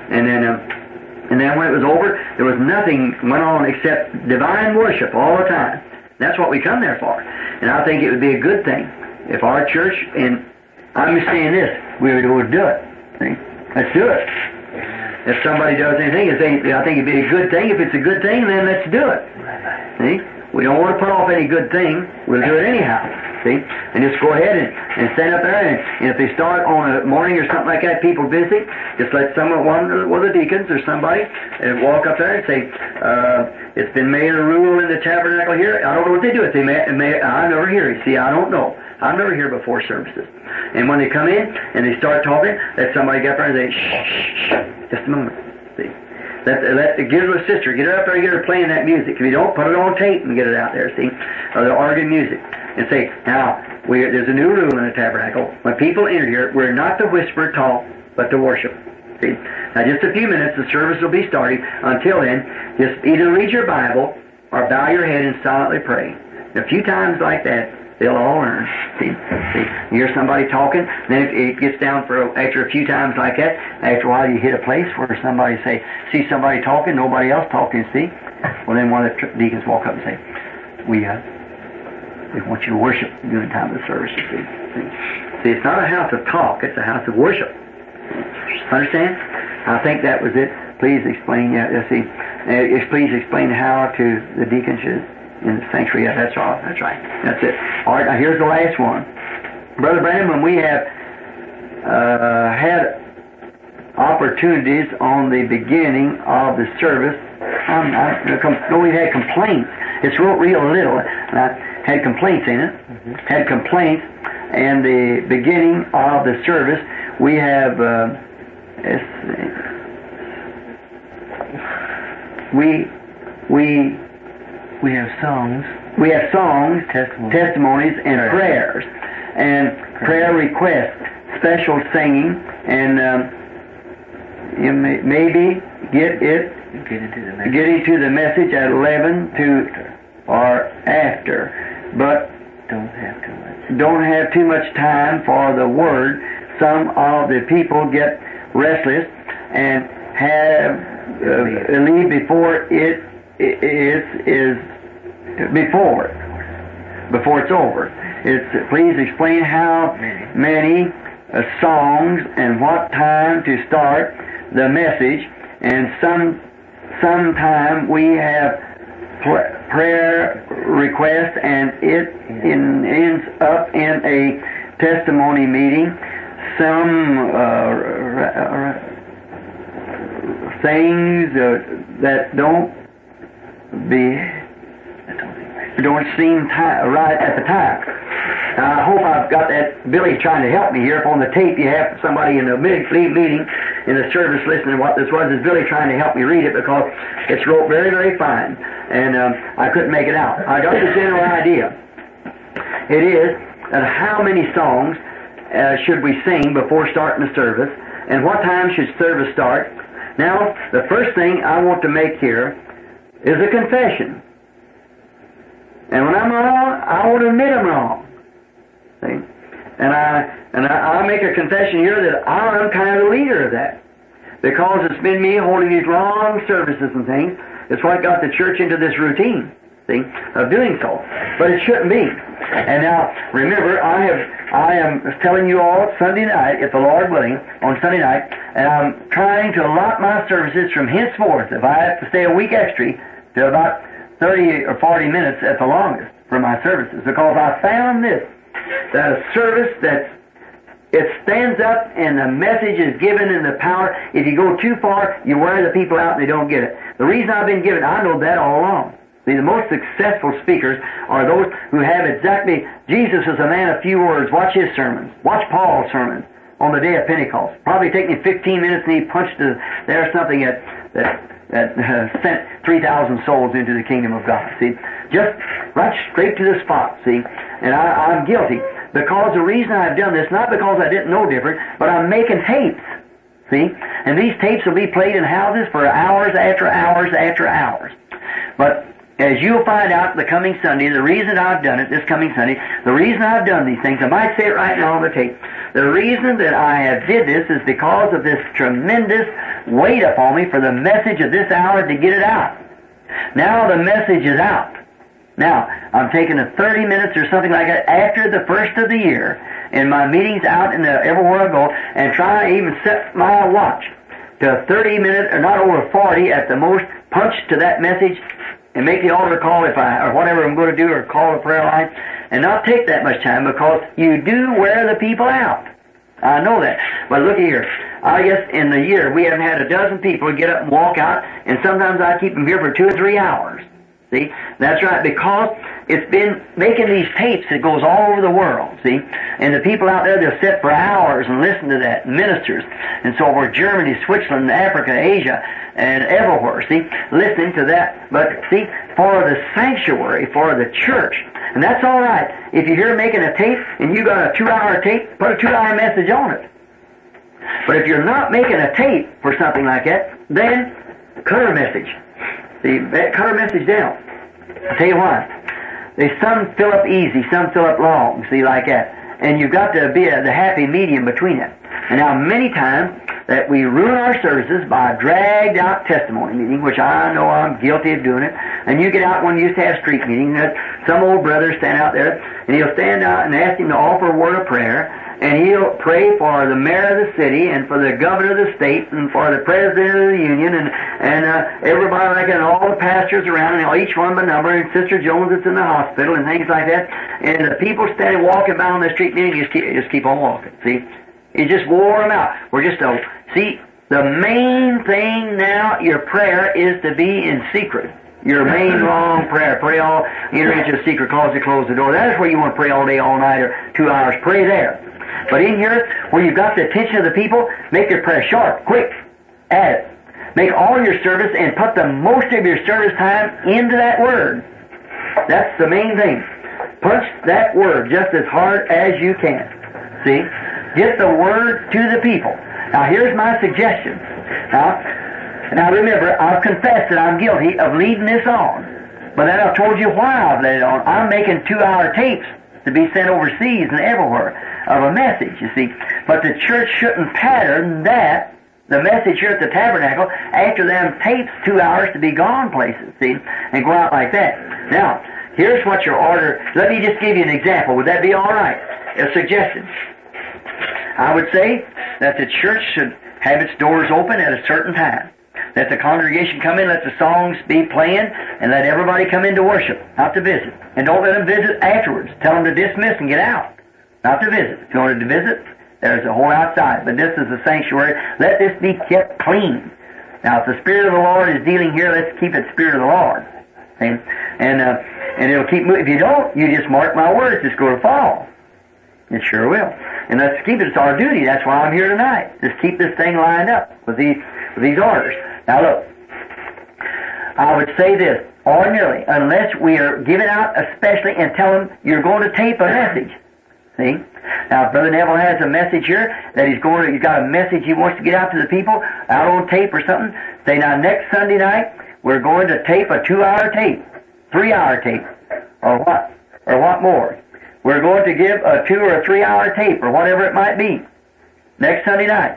and then when it was over, there was nothing went on except divine worship all the time. That's what we come there for. And I think it would be a good thing if our church, and I'm saying this, we would do it. See? Let's do it. If somebody does anything, I think it'd be a good thing. If it's a good thing, then let's do it. See? We don't want to put off any good thing. We'll do it anyhow. See? And just go ahead and stand up there, and if they start on a morning or something like that, people busy, just let one of the deacons or somebody walk up there and say, it's been made a rule in the tabernacle here. I don't know what they do. If they I never hear it. See, I don't know. I'm never here before services. And when they come in and they start talking, let somebody get up there and say, shh, just a moment. See? Give her a sister, get her up there and get her playing that music. If you don't, put it on tape and get it out there, see? Or the organ music. And say, now, there's a new rule in the tabernacle. When people enter here, we're not to whisper, talk, but to worship. See? Now, just a few minutes, the service will be starting. Until then, just either read your Bible or bow your head and silently pray. And a few times like that, they'll all learn. See? You hear somebody talking, then it gets down after a few times like that. After a while, you hit a place where somebody see somebody talking, nobody else talking, see? Well, then one of the deacons walk up and say, we want you to worship during the time of the service, you see. See, it's not a house of talk, it's a house of worship. Understand? I think that was it. Please explain, please explain how to the deacons in the sanctuary. Yeah, that's all. That's right. That's it. All right, now here's the last one. Brother Branham, when we have had opportunities on the beginning of the service. We had complaints. It's real little. Had complaints in it. Had complaints. And the beginning of the service, we have, we have songs. We have songs, testimonies, and prayers, and prayer requests, special singing, and you may get into the message at 11 to or after, but don't have too much time for the Word. Some of the people get restless and have leave before it is before it's over. Please explain how many songs and what time to start the message, and sometime we have prayer request, and it ends up in a testimony meeting. Some things that don't seem right at the time. Now, I hope I've got that. Billy's trying to help me here. If on the tape you have somebody in the meeting in the service listening to what this was, is Billy trying to help me read it, because it's wrote very, very fine, and I couldn't make it out. I got the general idea. It is that how many songs should we sing before starting the service, and what time should service start? Now, the first thing I want to make here is a confession. And when I'm wrong, I want to admit I'm wrong. See? And I make a confession here that I'm kind of the leader of that, because it's been me holding these long services and things. It's what got the church into this routine, see, of doing so. But it shouldn't be. And now, remember, I am telling you all Sunday night, if the Lord willing, on Sunday night, and I'm trying to allot my services from henceforth, if I have to stay a week extra, to about 30 or 40 minutes at the longest for my services, because I found this, that a service it stands up and the message is given in the power. If you go too far, you wear the people out and they don't get it. The reason I've been given, I know that all along. See, the most successful speakers are those who have exactly, Jesus is a man of few words. Watch his sermons. Watch Paul's sermons on the day of Pentecost. Probably take me 15 minutes and he punched there's something that sent 3,000 souls into the kingdom of God. See, just right straight to the spot. See, and I'm guilty, because the reason I've done this, not because I didn't know different, but I'm making tapes. See, and these tapes will be played in houses for hours after hours after hours. But as you'll find out the coming Sunday, the reason I've done it this coming Sunday, the reason I've done these things, I might say it right now on the tape. The reason that I have did this is because of this tremendous weight upon me for the message of this hour to get it out. Now the message is out. Now, I'm taking 30 minutes or something like that after the first of the year in my meetings out in everywhere I go, and try to even set my watch to 30 minutes, or not over 40 at the most, punch to that message, and make the altar call or whatever I'm going to do, or call the prayer line, and not take that much time, because you do wear the people out. I know that. But look here. I guess in the year we haven't had a dozen people get up and walk out, and sometimes I keep them here for 2 or 3 hours. See? That's right, because it's been making these tapes that goes all over the world, see? And the people out there, they'll sit for hours and listen to that, ministers, and so over Germany, Switzerland, Africa, Asia, and everywhere, see? Listening to that. But, see, for the sanctuary, for the church, and that's all right. If you're here making a tape, and you got a 2-hour tape, put a 2-hour message on it. But if you're not making a tape for something like that, then cut a message. See, cut a message down. I'll tell you why. Some fill up easy, some fill up long, see, like that. And you've got to be the happy medium between it. And now many times that we ruin our services by a dragged out testimony meeting, which I know I'm guilty of doing it. And you get out when you used to have street meetings, some old brother stand out there, and he'll stand out and ask him to offer a word of prayer, and he'll pray for the mayor of the city, and for the governor of the state, and for the president of the union, and everybody like that, and all the pastors around, and each one by number, and Sister Jones that's in the hospital, and things like that. And the people standing walking by on the street meeting, just keep on walking, see? It just wore them out. We're just see, The main thing now, your prayer is to be in secret. Your main long prayer. Pray all, enter into a secret closet, close the door. That is where you want to pray all day, all night, or 2 hours. Pray there. But in here, where you've got the attention of the people, make your prayer short, quick. Add it. Make all your service and put the most of your service time into that Word. That's the main thing. Punch that Word just as hard as you can. See? Get the Word to the people. Now here's my suggestion. Now remember, I've confessed that I'm guilty of leading this on. But then I've told you why I've led it on. I'm making 2-hour tapes to be sent overseas and everywhere of a message, you see. But the church shouldn't pattern that, the message here at the tabernacle, after them tapes 2 hours to be gone places, see, and go out like that. Now, here's what your order, let me just give you an example. Would that be all right? A suggestion. I would say that the church should have its doors open at a certain time. Let the congregation come in, let the songs be playing, and let everybody come in to worship, not to visit. And don't let them visit afterwards. Tell them to dismiss and get out, not to visit. If you wanted to visit, there's a hole outside. But this is the sanctuary. Let this be kept clean. Now, if the Spirit of the Lord is dealing here, let's keep it Spirit of the Lord. See? And it'll keep moving. If you don't, you just mark my words, it's going to fall. It sure will. And let's keep it. It's our duty. That's why I'm here tonight. Just keep this thing lined up with these orders. Now look, I would say this, ordinarily, unless we are giving out especially and tell them you're going to tape a message. See? Now, if Brother Neville has a message here that he's got a message he wants to get out to the people, out on tape or something, say, now next Sunday night, we're going to tape a 2-hour tape, 3-hour tape, or what more. We're going to give a 2 or 3-hour tape, or whatever it might be, next Sunday night.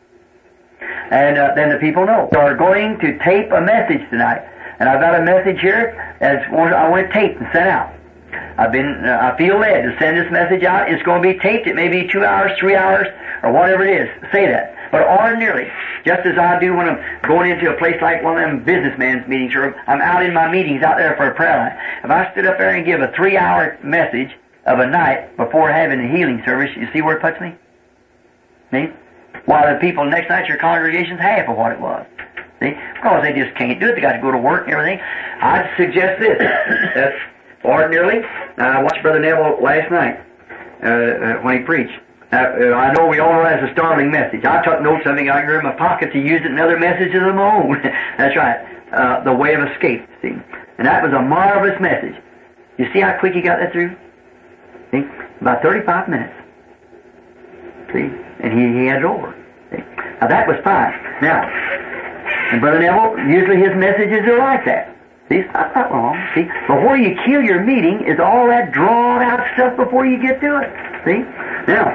And then the people know. We are going to tape a message tonight. And I've got a message here I want to tape and send out. I feel led to send this message out. It's going to be taped. It may be 2 hours, 3 hours, or whatever it is. Say that. But ordinarily, just as I do when I'm going into a place like one of them businessmen's meetings, or I'm out in my meetings out there for a prayer line. If I stood up there and give a 3-hour message of a night before having a healing service, you see where it puts me? See? While the people next night, your congregation's half of what it was. See? Because they just can't do it. They got to go to work and everything. I'd suggest this. That ordinarily, I watched Brother Neville last night when he preached. I know we all has a startling message. I took notes of it. I got in my pockets. He used it in other messages of my own. That's right. The way of escape. See? And that was a marvelous message. You see how quick he got that through? See? About 35 minutes. See? And he had it over. See? Now that was fine. Now, and Brother Neville, usually his messages are like that. See, that's not wrong. See, but where you kill your meeting is all that drawn out stuff before you get to it. See? Now,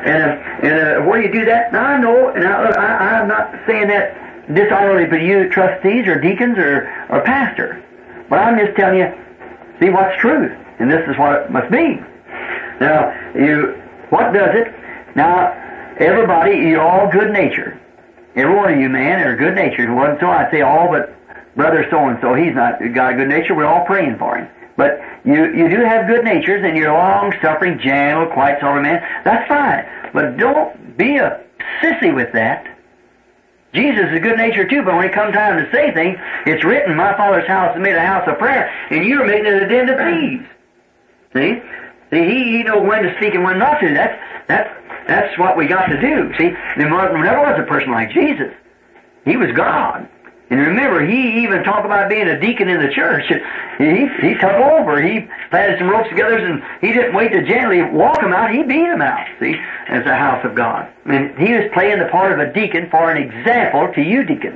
and where you do that, now I know, and I'm not saying that dishonorably to you trustees or deacons or pastor, but I'm just telling you, see what's truth, and this is what it must be. Now, what does it? Now, everybody, you're all good-natured. Every one of you, man, are good-natured. It wasn't so, I'd say all but Brother so-and-so. He's not got a good nature. We're all praying for him. But you do have good natures, and you're long-suffering, gentle, quiet sort of man. That's fine. But don't be a sissy with that. Jesus is good natured too, but when it comes time to say things, it's written, my Father's house is made a house of prayer, and you're making it a den of thieves. See? He knows when to speak and when not to. That's what we got to do. See, there never was a person like Jesus. He was God. And remember, he even talked about being a deacon in the church. He took over. He planted some ropes together, and he didn't wait to gently walk them out. He beat them out, see, as the house of God. And he was playing the part of a deacon for an example to you deacons.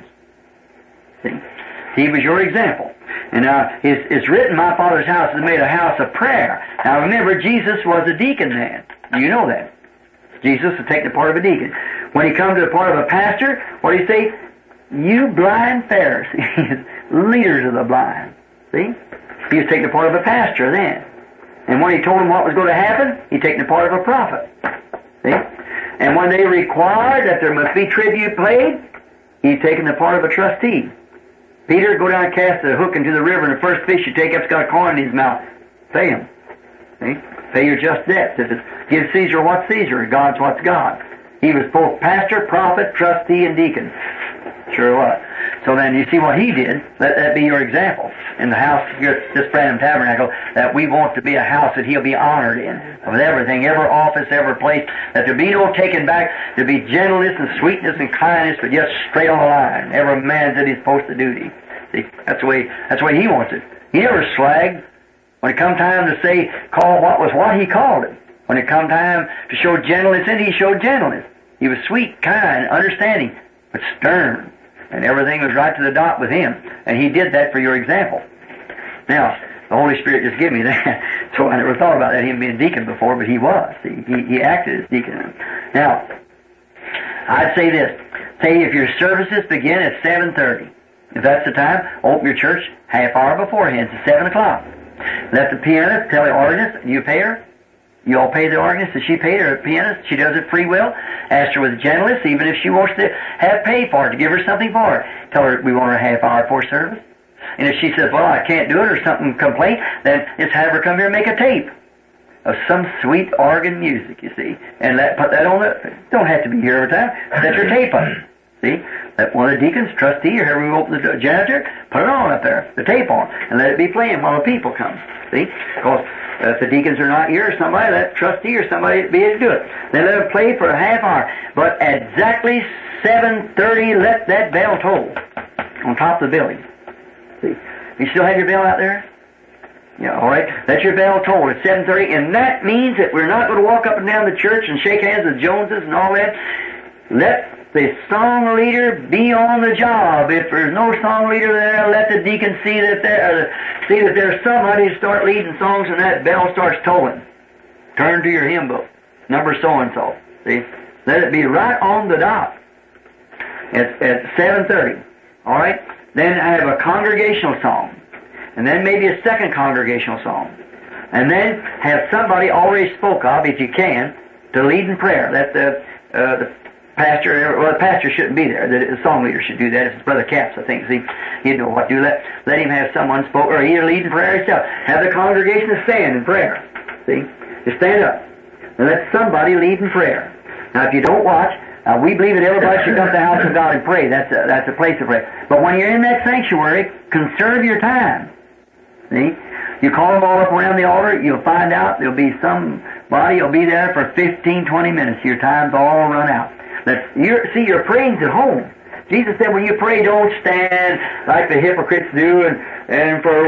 See? He was your example. And it's written, my Father's house is made a house of prayer. Now remember, Jesus was a deacon man. You know that. Jesus would take the part of a deacon. When he come to the part of a pastor, what do you say? You blind Pharisees, leaders of the blind. See? He was taking the part of a pastor then. And when he told them what was going to happen, he taking the part of a prophet. See? And when they required that there must be tribute paid, he's taking the part of a trustee. Peter, go down and cast a hook into the river, and the first fish you take up's got a coin in his mouth. Pay him. See? Pay your just debts. If it's give Caesar what's Caesar, God's what's God. He was both pastor, prophet, trustee, and deacon. Sure was. So then you see what he did. Let that be your example. In the house here at this Branham Tabernacle, that we want to be a house that he'll be honored in. With everything, every office, every place, that there be no taking back, there be gentleness and sweetness and kindness, but just straight on the line. Every man did his post of duty. See, that's the way he wants it. He never slagged. When it come time to say, call what was what, he called it. When it come time to show gentleness in it, he showed gentleness. He was sweet, kind, understanding, but stern. And everything was right to the dot with him. And he did that for your example. Now, the Holy Spirit just gave me that. So I never thought about that, him being deacon before, but he was. He acted as deacon. Now, I'd say this. Say if your services begin at 7:30, if that's the time, open your church half hour beforehand to 7 o'clock. Let the pianist tell the organist, you pay her. You all pay the organist, and she paid her pianist. She does it free will. Ask her with gentleness, even if she wants to have pay for it, to give her something for it. Tell her we want her half hour before service. And if she says, well, I can't do it, or something complaint, then just have her come here and make a tape of some sweet organ music, you see. And put that on the, don't have to be here every time. Set your tape on. See? Let one of the deacons, trustee, or whoever we open the janitor, put it on up there, the tape on, and let it be playing while the people come. See? Because if the deacons are not here, or somebody, let trustee or somebody be able to do it. Then let them play for a half hour. But at exactly 7:30, let that bell toll on top of the building. See? You still have your bell out there? Yeah, all right. Let your bell toll at 7:30, and that means that we're not going to walk up and down the church and shake hands with Joneses and all that. Let the song leader be on the job. If there's no song leader there, let the deacon see that there's somebody to start leading songs, and that bell starts tolling. Turn to your hymn book, number so and so. See, let it be right on the dot at 7:30. All right. Then I have a congregational song, and then maybe a second congregational song, and then have somebody already spoke of, if you can, to lead in prayer. Let the pastor, well, the pastor shouldn't be there. The song leader should do that. It's Brother Capps, I think. See, he'd know what to do. Let him have someone spoke, or either lead in prayer himself. Have the congregation stand in prayer. See, just stand up and let somebody lead in prayer. Now, if you don't watch, we believe that everybody should come to the house of God and pray. That's a place of prayer. But when you're in that sanctuary, conserve your time. See, you call them all up around the altar. You'll find out there'll be somebody will be there for 15, 20 minutes. Your time's all run out. Your praying's at home. Jesus said when you pray, don't stand like the hypocrites do and for a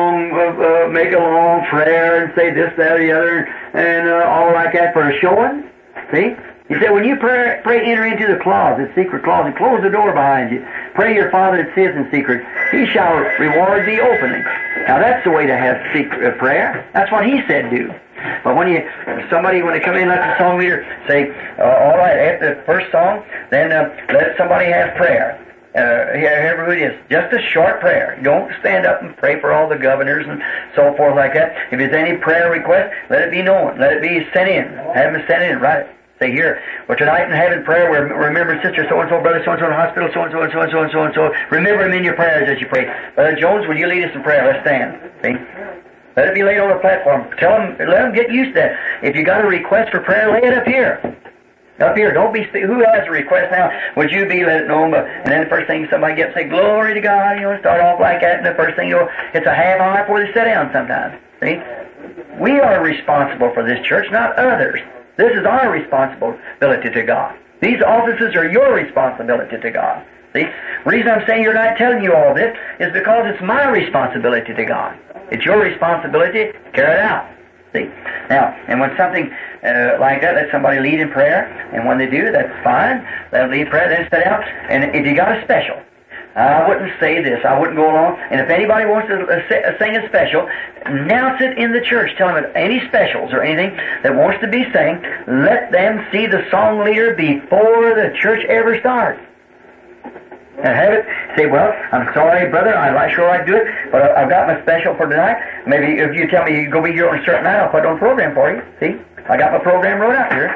long, make a long prayer and say this, that, or the other, and all like that for a showing. See? He said when you pray, enter into the closet, secret closet, close the door behind you. Pray your Father that seeth in secret. He shall reward thee openly. Now that's the way to have secret prayer. That's what he said do. But when they come in, let the song leader say, all right, after the first song, then let somebody have prayer. Whoever it is, just a short prayer. Don't stand up and pray for all the governors and so forth like that. If there's any prayer request, let it be known. Let it be sent in. Have them sent in. Write it. Say here, well, tonight in having prayer, we're remembering sister so-and-so, brother so-and-so in the hospital, so-and-so, and so-and-so, and so-and-so. Remember them in your prayers as you pray. Brother Jones, will you lead us in prayer? Let's stand. See? Let it be laid on the platform. Let them get used to that. If you got a request for prayer, lay it up here. Up here. Don't be, who has a request now? Would you be, let it know? And then the first thing somebody gets, say, glory to God, start off like that, and the first thing, it's a half hour before they sit down sometimes. See? We are responsible for this church, not others. This is our responsibility to God. These offices are your responsibility to God. See? The reason I'm saying you're not telling you all this is because it's my responsibility to God. It's your responsibility to carry it out. See? Now, and when something like that, let somebody lead in prayer, and when they do, that's fine. Let them lead prayer, then sit out. And if you got a special, I wouldn't say this. I wouldn't go along. And if anybody wants to sing a special, announce it in the church. Tell them any specials or anything that wants to be sang, let them see the song leader before the church ever starts. And have it, say, well, I'm sorry, brother, I'd sure like to do it, but I've got my special for tonight. Maybe if you tell me you go be here on a certain night, I'll put it on the program for you. See? I got my program wrote out here.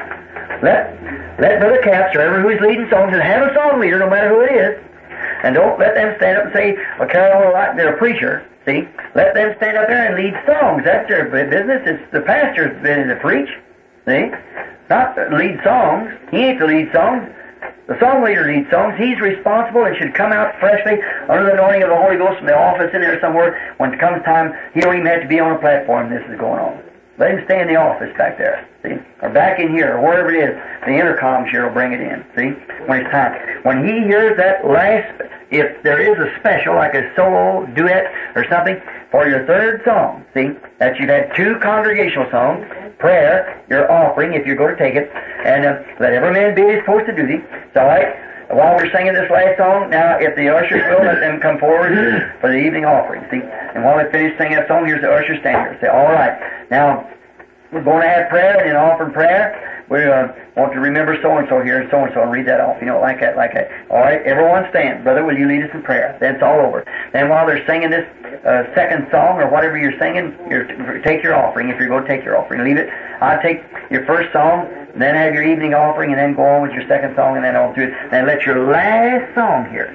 Let Brother Capps or whoever who's leading songs and have a song leader, no matter who it is. And don't let them stand up and say, well, Carol, like they're a preacher. See? Let them stand up there and lead songs. That's their business. It's the pastor's business to preach. See? Not the lead songs. He ain't the lead songs. The song leader leads songs. He's responsible and should come out freshly under the anointing of the Holy Ghost from the office in there somewhere. When it comes time, he don't even have to be on a platform. This is going on. Let him stay in the office back there, see? Or back in here, or wherever it is. The intercoms here will bring it in, see? When it's time. When he hears that last, if there is a special, like a solo, duet, or something, for your third song, see? That you've had 2 congregational songs, prayer, your offering, if you're going to take it, and let every man be his post to duty. So, while we're singing this last song, now, if the ushers will, let them come forward for the evening offering, see? And while we finish singing that song, here's the usher stand here. Say, all right, now, we're going to have prayer, and in offering prayer, we want to remember so-and-so here and so-and-so, and read that off, like that. All right, everyone stand. Brother, will you lead us in prayer? Then it's all over. Then while they're singing this second song, or whatever you're singing, take your offering, if you're going to take your offering. Leave it. I'll take your first song, then have your evening offering, and then go on with your second song, and then on through it. Then let your last song here,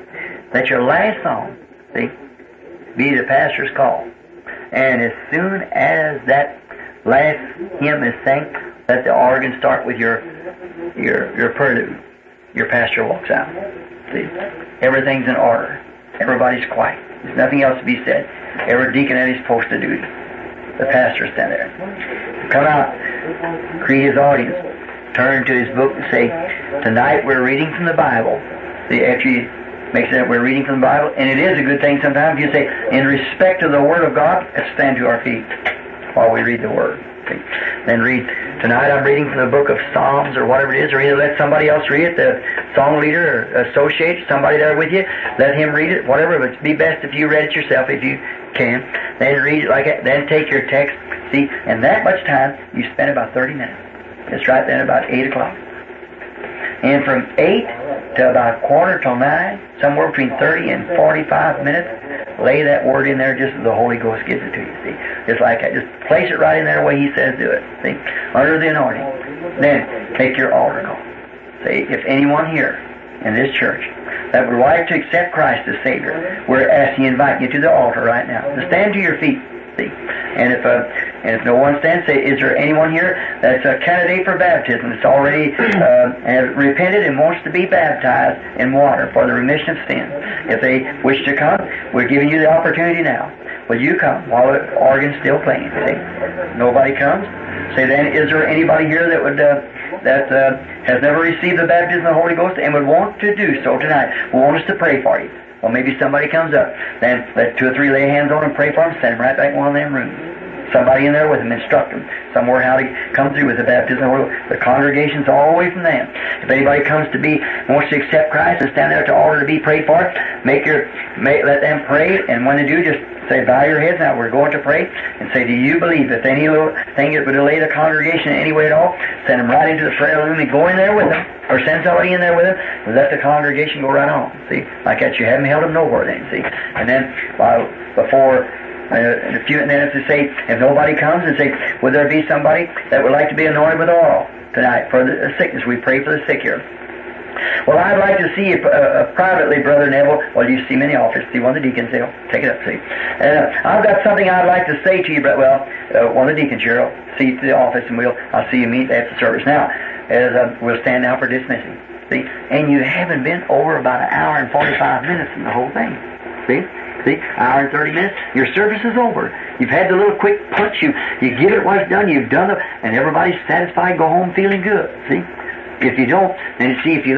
see, be the pastor's call. And as soon as that last hymn is sang, let the organ start with your prelude. Your pastor walks out. See, everything's in order. Everybody's quiet. There's nothing else to be said. Every deacon at his post of duty. The pastor stand there. Come out, greet his audience, turn to his book and say, tonight we're reading from the Bible. See, after you make sure that we're reading from the Bible, and it is a good thing sometimes, you say, in respect to the Word of God, let's stand to our feet while we read the Word. Okay. Then read, tonight I'm reading from the book of Psalms or whatever it is, or either let somebody else read it, the song leader or associate, somebody there with you, let him read it, whatever, but it'd be best if you read it yourself if you can. Then read it like that, then take your text, see, and that much time, you spend about 30 minutes. It's right then about 8 o'clock. And from 8 to about 8:45, somewhere between 30 and 45 minutes, lay that word in there just as the Holy Ghost gives it to you, see. Just like that. Just place it right in there the way He says do it, see. Under the anointing. Then, take your altar call. Say, if anyone here in this church that would like to accept Christ as Savior, we're asking, inviting you to the altar right now. To stand to your feet, see. And if no one stands, say, is there anyone here that's a candidate for baptism, that's already has repented and wants to be baptized in water for the remission of sins? If they wish to come, we're giving you the opportunity now. Will you come while the organ's still playing? See? Nobody comes. Say then, is there anybody here that would has never received the baptism of the Holy Ghost and would want to do so tonight? We want us to pray for you. Well, maybe somebody comes up. Then let 2 or 3 lay hands on them, pray for them, send them right back in one of them rooms. Somebody in there with them, instruct them somewhere how to come through with the baptism. The congregation's all away from them. If anybody comes to wants to accept Christ and stand there at the altar to be prayed for, let them pray, and when they do, just say, bow your heads now, we're going to pray, and say, do you believe if any little thing that would delay the congregation in any way at all, send them right into the prayer room and go in there with them, or send somebody in there with them, and let the congregation go right on, see, like that. You haven't held them nowhere then, see. And then, before in a few minutes to say, if nobody comes, and say, would there be somebody that would like to be anointed with oil tonight for the sickness? We pray for the sick here. Well, I'd like to see you privately, Brother Neville. Well, you see me in the office. See one of the deacons. They'll take it up, see. I've got something I'd like to say to you, but one of the deacons here will see you to the office, and I'll see you meet after service. Now, as we'll stand now for dismissing. See, and you haven't been over about an hour and 45 minutes in the whole thing. See, hour and 30 minutes, your service is over. You've had the little quick punch, you give it what's done, you've done it, and everybody's satisfied, go home feeling good, see? If you don't, then see, if you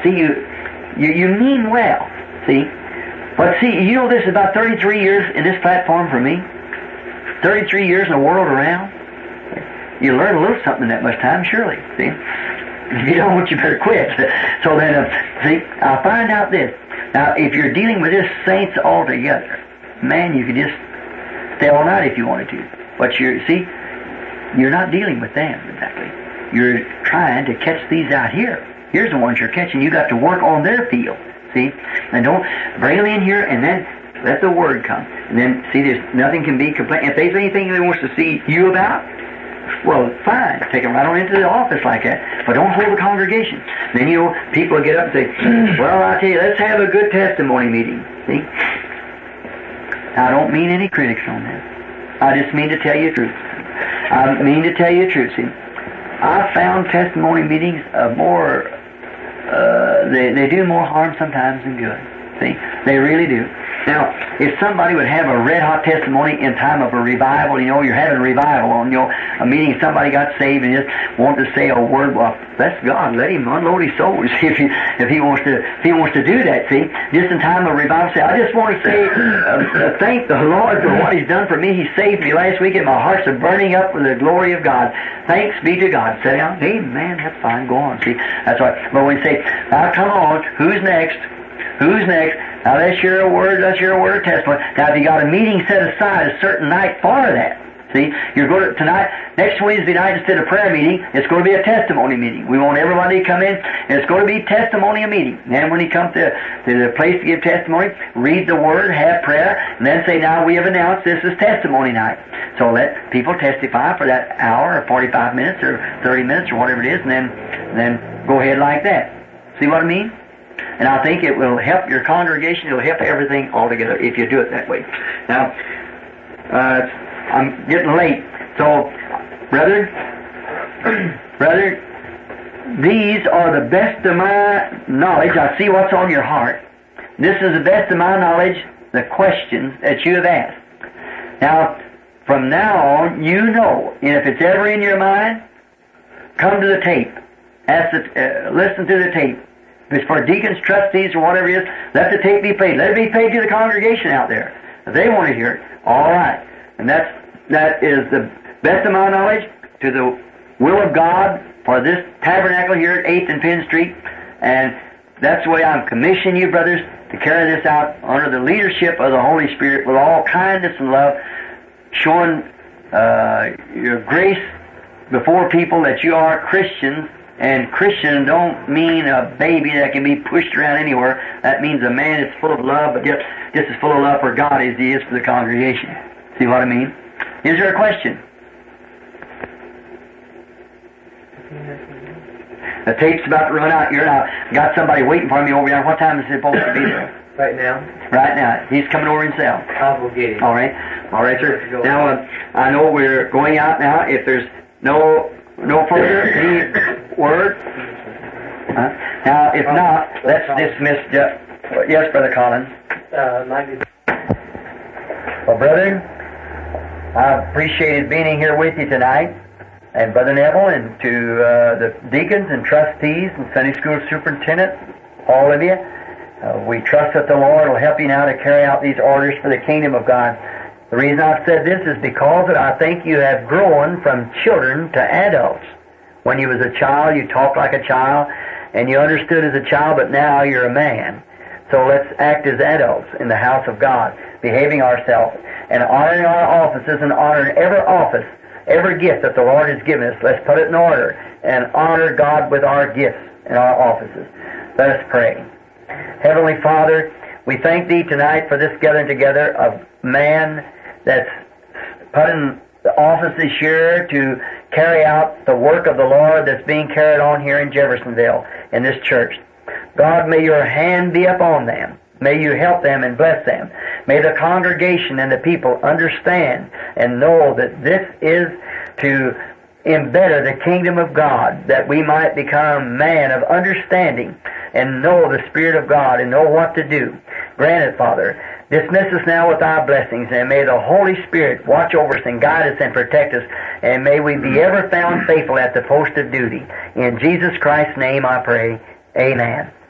you mean well, see? But see, you know this is about 33 years in this platform for me, 33 years in the world around. You learn a little something in that much time, surely, see? If you don't, you better quit. So then, see, I'll find out this. Now, if you're dealing with this saints altogether, man, you could just stay all night if you wanted to. But you're not dealing with them exactly. You're trying to catch these out here. Here's the ones you're catching. You got to work on their field. See, and don't bring them in here, and then let the word come. And then see, there's nothing can be complained. If there's anything they wants to see you about, well, fine. Take them right on into the office like that. But don't hold the congregation. Then, people will get up and say, well, I tell you, let's have a good testimony meeting. See? Now, I don't mean any critics on that. I just mean to tell you the truth. I mean to tell you the truth, see? I found testimony meetings more, they do more harm sometimes than good. See? They really do. Now, if somebody would have a red-hot testimony in time of a revival, you're having a revival on, a meeting, somebody got saved and just wanted to say a word, well, that's God. Let him unload his soul if he wants to do that, see? Just in time of revival, say, I just want to say, thank the Lord for what he's done for me. He saved me last week and my heart's burning up with the glory of God. Thanks be to God. Sit down. Amen. That's fine. Go on. See? That's right. But when we say, now come on, who's next? Who's next? Now let's hear a word of testimony. Now if you got a meeting set aside a certain night for that, see, you're going to, tonight, next Wednesday night instead of prayer meeting, it's going to be a testimony meeting. We want everybody to come in, and it's going to be testimony meeting. And when you come to the place to give testimony, read the word, have prayer, and then say, now we have announced this is testimony night. So let people testify for that hour or 45 minutes or 30 minutes or whatever it is, and then go ahead like that. See what I mean? And I think it will help your congregation. It will help everything altogether if you do it that way. Now, I'm getting late. So, brother, these are the best of my knowledge. I see what's on your heart. This is the best of my knowledge, the questions that you have asked. Now, from now on, you know, and if it's ever in your mind, come to the tape. Listen to the tape. If it's for deacons, trustees, or whatever it is, let the tape be played. Let it be played to the congregation out there. If they want to hear it, all right. And that is the best of my knowledge to the will of God for this tabernacle here at 8th and Penn Street. And that's the way I'm commissioning you, brothers, to carry this out under the leadership of the Holy Spirit with all kindness and love, showing your grace before people that you are Christians. And Christian don't mean a baby that can be pushed around anywhere. That means a man that's full of love, but just as full of love for God as he is for the congregation. See what I mean? Is there a question? The tape's about to run out here. Now, got somebody waiting for me over there. What time is it supposed to be there? Right now? Right now. He's coming over himself. I'll go get him. All right, sir. Now, I know we're going out now. If there's no further any word? Now, if not, let's dismiss. Yes, Brother Collins. Well, brethren, I appreciated being here with you tonight, and Brother Neville, and to the deacons and trustees and Sunday school superintendent, all of you. We trust that the Lord will help you now to carry out these orders for the kingdom of God. The reason I've said this is because that I think you have grown from children to adults. When you was a child, you talked like a child, and you understood as a child, but now you're a man. So let's act as adults in the house of God, behaving ourselves, and honoring our offices and honoring every office, every gift that the Lord has given us. Let's put it in order and honor God with our gifts and our offices. Let us pray. Heavenly Father, we thank Thee tonight for this gathering together of man that's put in the offices here to carry out the work of the Lord that's being carried on here in Jeffersonville in this church. God, may Your hand be upon them. May You help them and bless them. May the congregation and the people understand and know that this is to embetter the kingdom of God, that we might become man of understanding and know the Spirit of God and know what to do. Grant it, Father. Dismiss us now with Thy blessings, and may the Holy Spirit watch over us and guide us and protect us, and may we be ever found faithful at the post of duty. In Jesus Christ's name I pray. Amen.